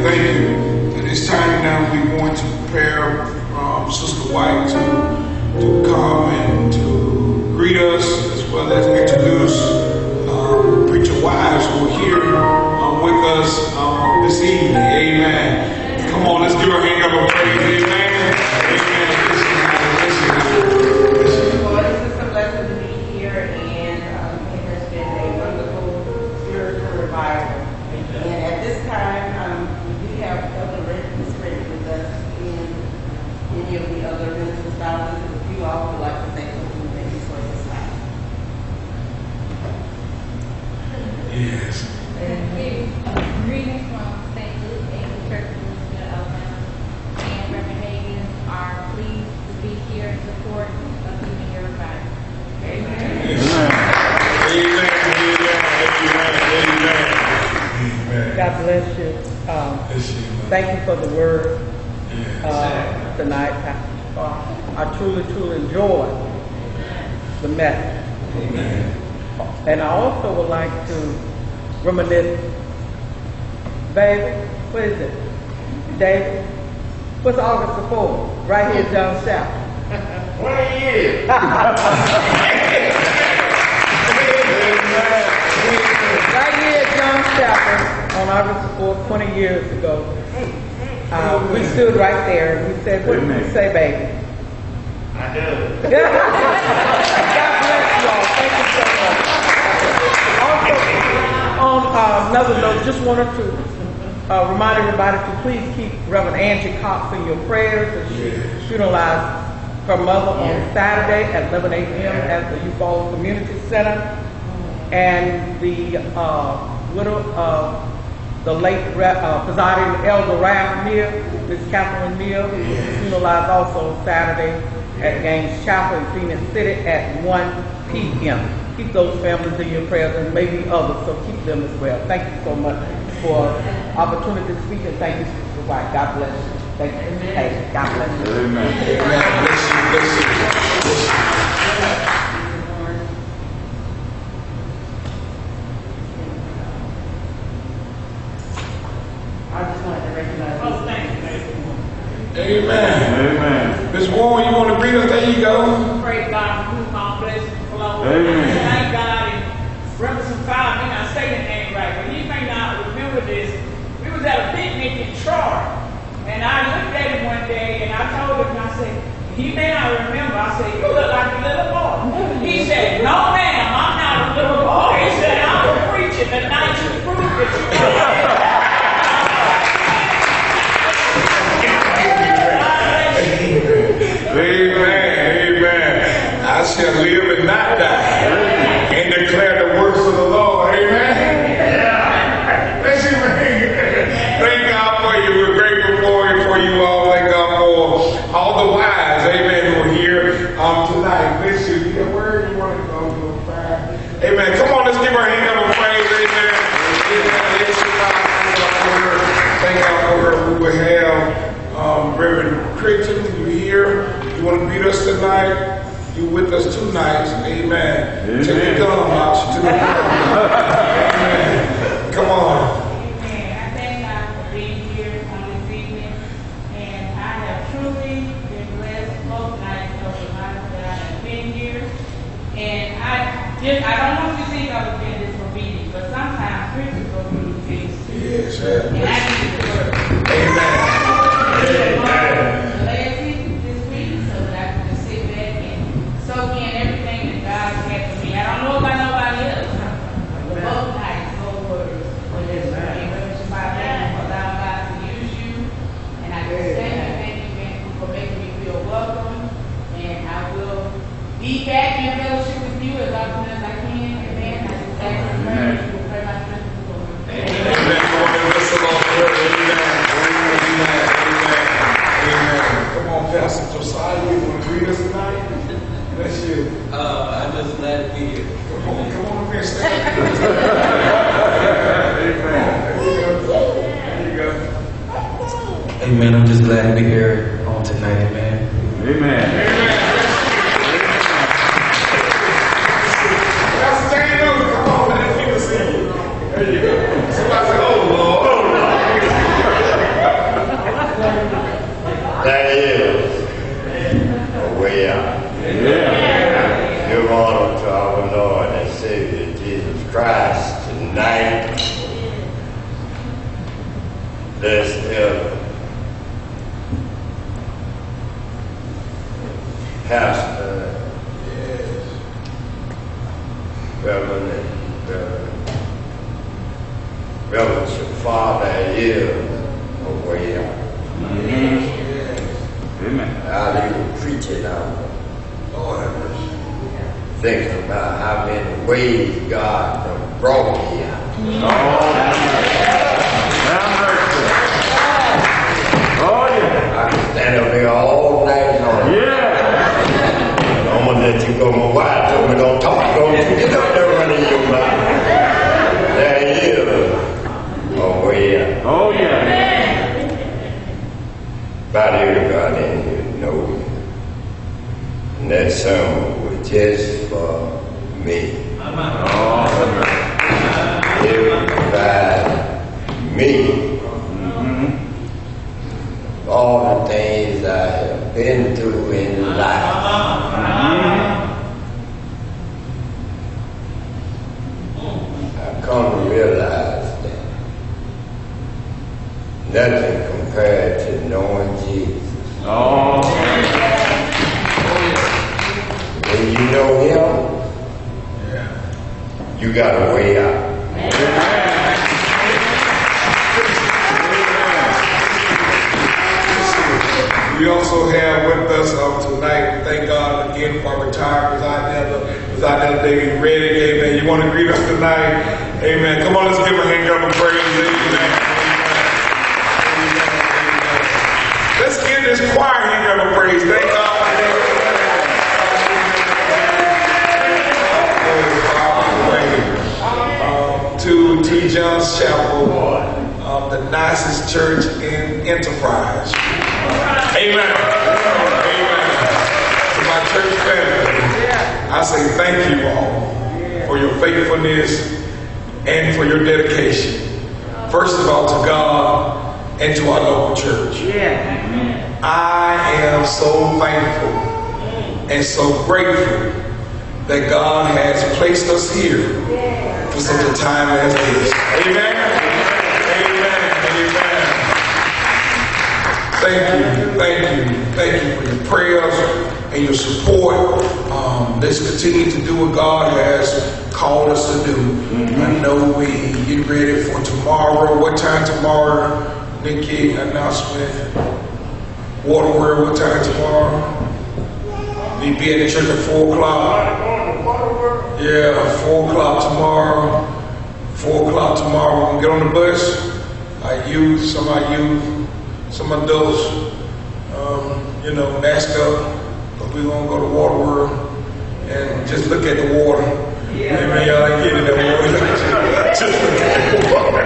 thank you. At this time now, we're going to prepare Sister White to come and to greet us, as well as introduce preacher wives who are here with us this evening. Amen. Come on, let's give her a hand up of praise. Amen. Lord, it's just a blessing to be here, and it has been a wonderful spiritual revival. And at this time, we do have Elder Miss Reddy with us, and any of the other ministers out there. If you all would like to thank them, thank you for this time. Yes. Greetings from St. Luke Anglican Church in Louisville, Alabama. And Reverend Hagan are pleased to be here in support of keeping your revival. Amen. Amen. God bless you. Thank you for the word tonight. I truly enjoyed the message. And I also would like to reminisce, baby, what is it? David? What's August the 4th? Right here, John Chapel. 20 years. Right here at John Chapel on August the 4th, 20 years ago. We stood right there and we said, what did we say, baby? I do. God bless you all. Thank you so much. Also, on another note, just wanted to remind everybody to please keep Reverend Angie Cox in your prayers as she funeralized her mother on Saturday at 11 a.m. at the Eufaula Community Center. And the widow of the late presiding Elder Ralph Neal, Miss Catherine Neal, who was funeralized also Saturday at Gaines Chapel in Phoenix City at 1 p.m. Keep those families in your prayers, and maybe others, so keep them as well. Thank you so much for opportunity to speak, and thank you, Sister White. God bless you. Thank you. Hey, God bless you. Amen. Amen. Bless you. I just wanted to recognize those things. Amen. Amen. Miss Warren, you want to greet us? There you go. Praise God, who's my blessing flow. Amen. Thank God, and Reverend Fowler may not say the name right, but he may not remember this. We was at a picnic in Troy, and I looked at him one day, and I told him, I said, he may not remember. I said, you look like a little boy. He said, no ma'am, I'm not a little boy. He said, I was preaching the night you proved that you were. Amen. Amen. I shall live and not die and declare the works of the Lord. Amen. Let's see. Thank God for you. We're grateful for you all. Thank God for all the wives, amen, who are here tonight. Bless you. You got a word you want to go to? Amen. Come on, let's give our hand up of praise. Amen. Thank God for her. We will have Reverend Creighton. You here? You want to greet us tonight? You with us tonight? Amen. Take your gum out. She took her gum. Amen. Come on. Amen. I thank God for being here on this evening. And I have truly been blessed both nights of the life that I have been here. And I don't want you to think I was being disobedient, but sometimes preachers go through things too. Yes, And I need to work. Amen. Last week, this week, so that I can just sit back and soak in everything that God had for me. I don't know about nobody else, but both nights, both words. Thank you for allowing God to use you. And I just thank you for making me feel welcome. And I will be back in fellowship with you as often as I can. Amen. I just ask you to pray. You will pray my strength to the Lord. Come on, Pastor Josiah, you want to greet us tonight? Bless you. I'm just glad to be here. Come on, man. Stand. There you go. Amen. I'm just glad to be here on tonight. Amen. Amen. Pastor Daniel, come on, let people see you. There you go. Somebody say, oh, Lord. pastor, Yes. Reverend Father is a way out. Amen. While he was preaching, I was Lord have mercy. thinking about how many ways God done brought me out. Oh, yeah. I can stand up here all night long. Yeah. I'm gonna let you go. My wife told me don't talk. Don't you get up there running your mouth. There he is. Oh, yeah. Oh, yeah. About everybody in here knows. And that song was just for me. Everybody, me. All the things I have been through in life. I come to realize that nothing compared to knowing Jesus. Oh. When you know Him, you got a way out. We also have with us tonight, thank God again for our retired President David Reddick. Amen. You want to greet us tonight? Amen. Come on, let's give a hand up and praise. Amen. Let's give this choir a hand up and praise. Thank God. To T. John's Chapel, the nicest church in Enterprise. Amen. Amen. To my church family, I say thank you all for your faithfulness and for your dedication. First of all, to God and to our local church. I am so thankful and so grateful that God has placed us here for such a time as this. Amen. Thank you for your prayers and your support. Let's continue to do what God has called us to do. I know we get ready for tomorrow. What time tomorrow? Nikki, announcement. Waterworld, what time tomorrow? We be at the church at 4 o'clock. Yeah, 4 o'clock tomorrow. 4 o'clock tomorrow. We're gonna get on the bus. Our youth, some adults, mask up. But we're gonna go to Waterworld and just look at the water. Amen. Y'all ain't getting that water. Just look at the water.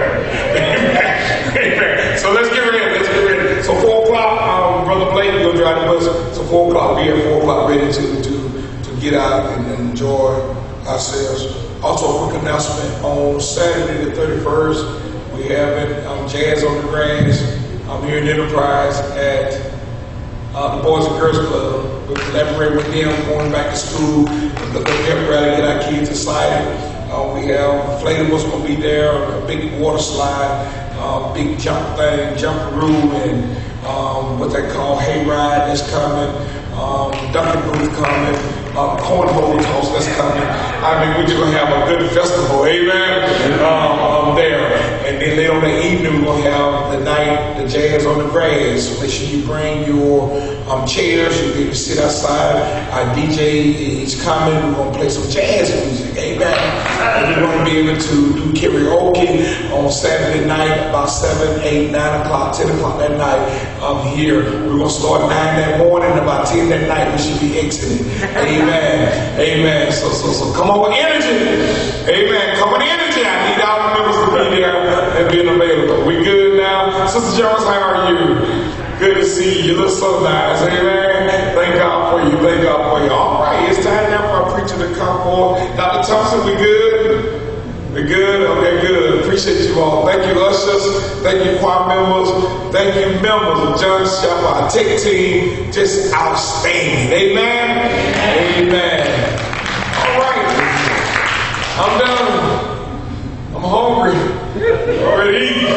Amen. So let's get ready. So 4 o'clock, Brother Blake, we're gonna drive the bus. So 4 o'clock, be at 4 o'clock ready to get out and enjoy ourselves. Also, a quick announcement, on Saturday the 31st, we have Jazz on the Grass here in Enterprise at the Boys and Girls Club. We'll collaborate with them going back to school, the pep rally, get our kids excited. We have inflatables going to be there, a big water slide, big jumperoo, and what they call hayride that's coming, Dunkin' Booth coming, cornhole toss that's coming. I mean, we're just going to have a good festival, amen, there. And then later on that evening, we're going to have the night, the Jazz on the Grass. So make sure you bring your chairs. You'll be able to sit outside. Our DJ is coming. We're going to play some jazz music, amen. And we're going to be able to do karaoke on Saturday night about 7, 8, 9 o'clock, 10 o'clock that night here. We're going to start 9 that morning, about 10 that night we should be exiting. Amen. Amen. So come on with energy. Amen. Come with energy. I need all the members to be there and being available. We good now? Sister Jones, how are you? Good to see you. You look so nice. Amen. Thank God for you. Thank God for you. All right. It's time now for our preacher to come forward. Dr. Thompson, we good? We good? Okay, good. Appreciate you all. Thank you, ushers. Thank you, choir members. Thank you, members of John's Chapel. Our tech team, just outstanding. Amen? Amen. All right. I'm done. I'm hungry. Already eating.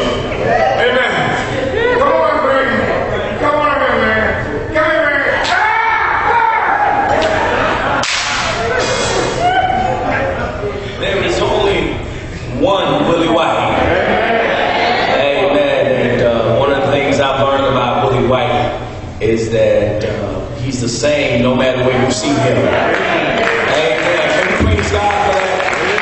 Amen. Come on, baby. Come on, man. Come here, man. He's the same no matter where you see him. Amen. Can we praise God for that?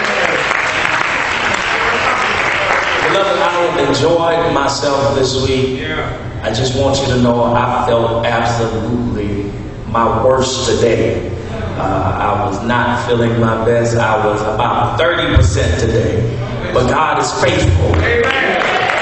Beloved, I have enjoyed myself this week. I just want you to know I felt absolutely my worst today. I was not feeling my best. I was about 30% today. But God is faithful. Amen.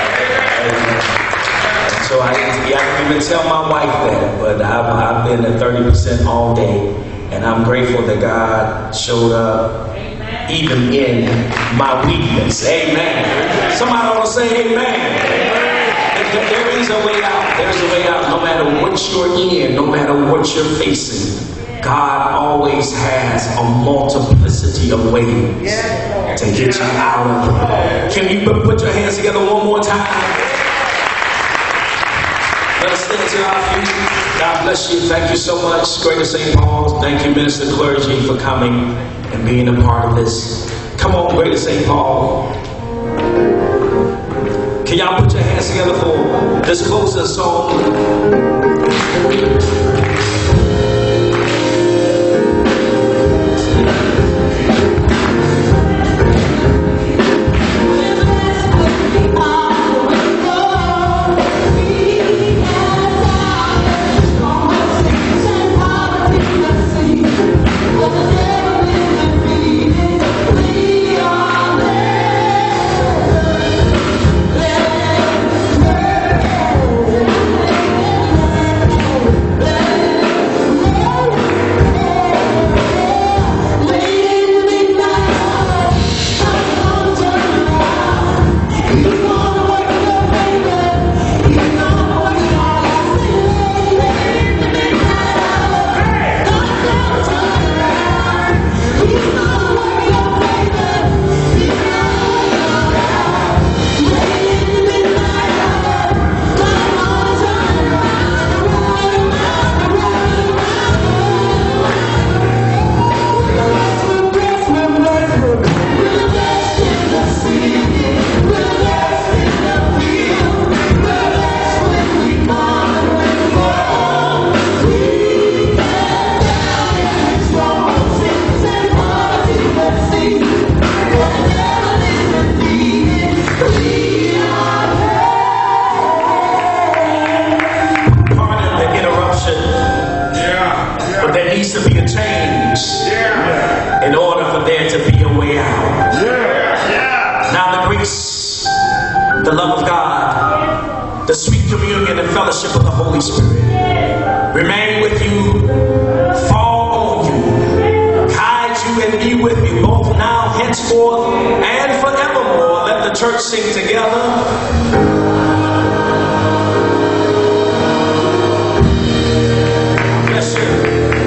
So I didn't even tell my wife that, but I've been at 30% all day. And I'm grateful that God showed up even in my weakness. Amen. Somebody ought to say amen. There is a way out. There's a way out. No matter what you're in, no matter what you're facing, God always has a multiplicity of ways to get you out of it. Can you put your hands together one more time? Let us stand to our feet. God bless you. Thank you so much, Greater St. Paul's. Thank you, Minister Clergy, for coming and being a part of this. Come on, Greater St. Paul. Can y'all put your hands together for this closing song? Bless you.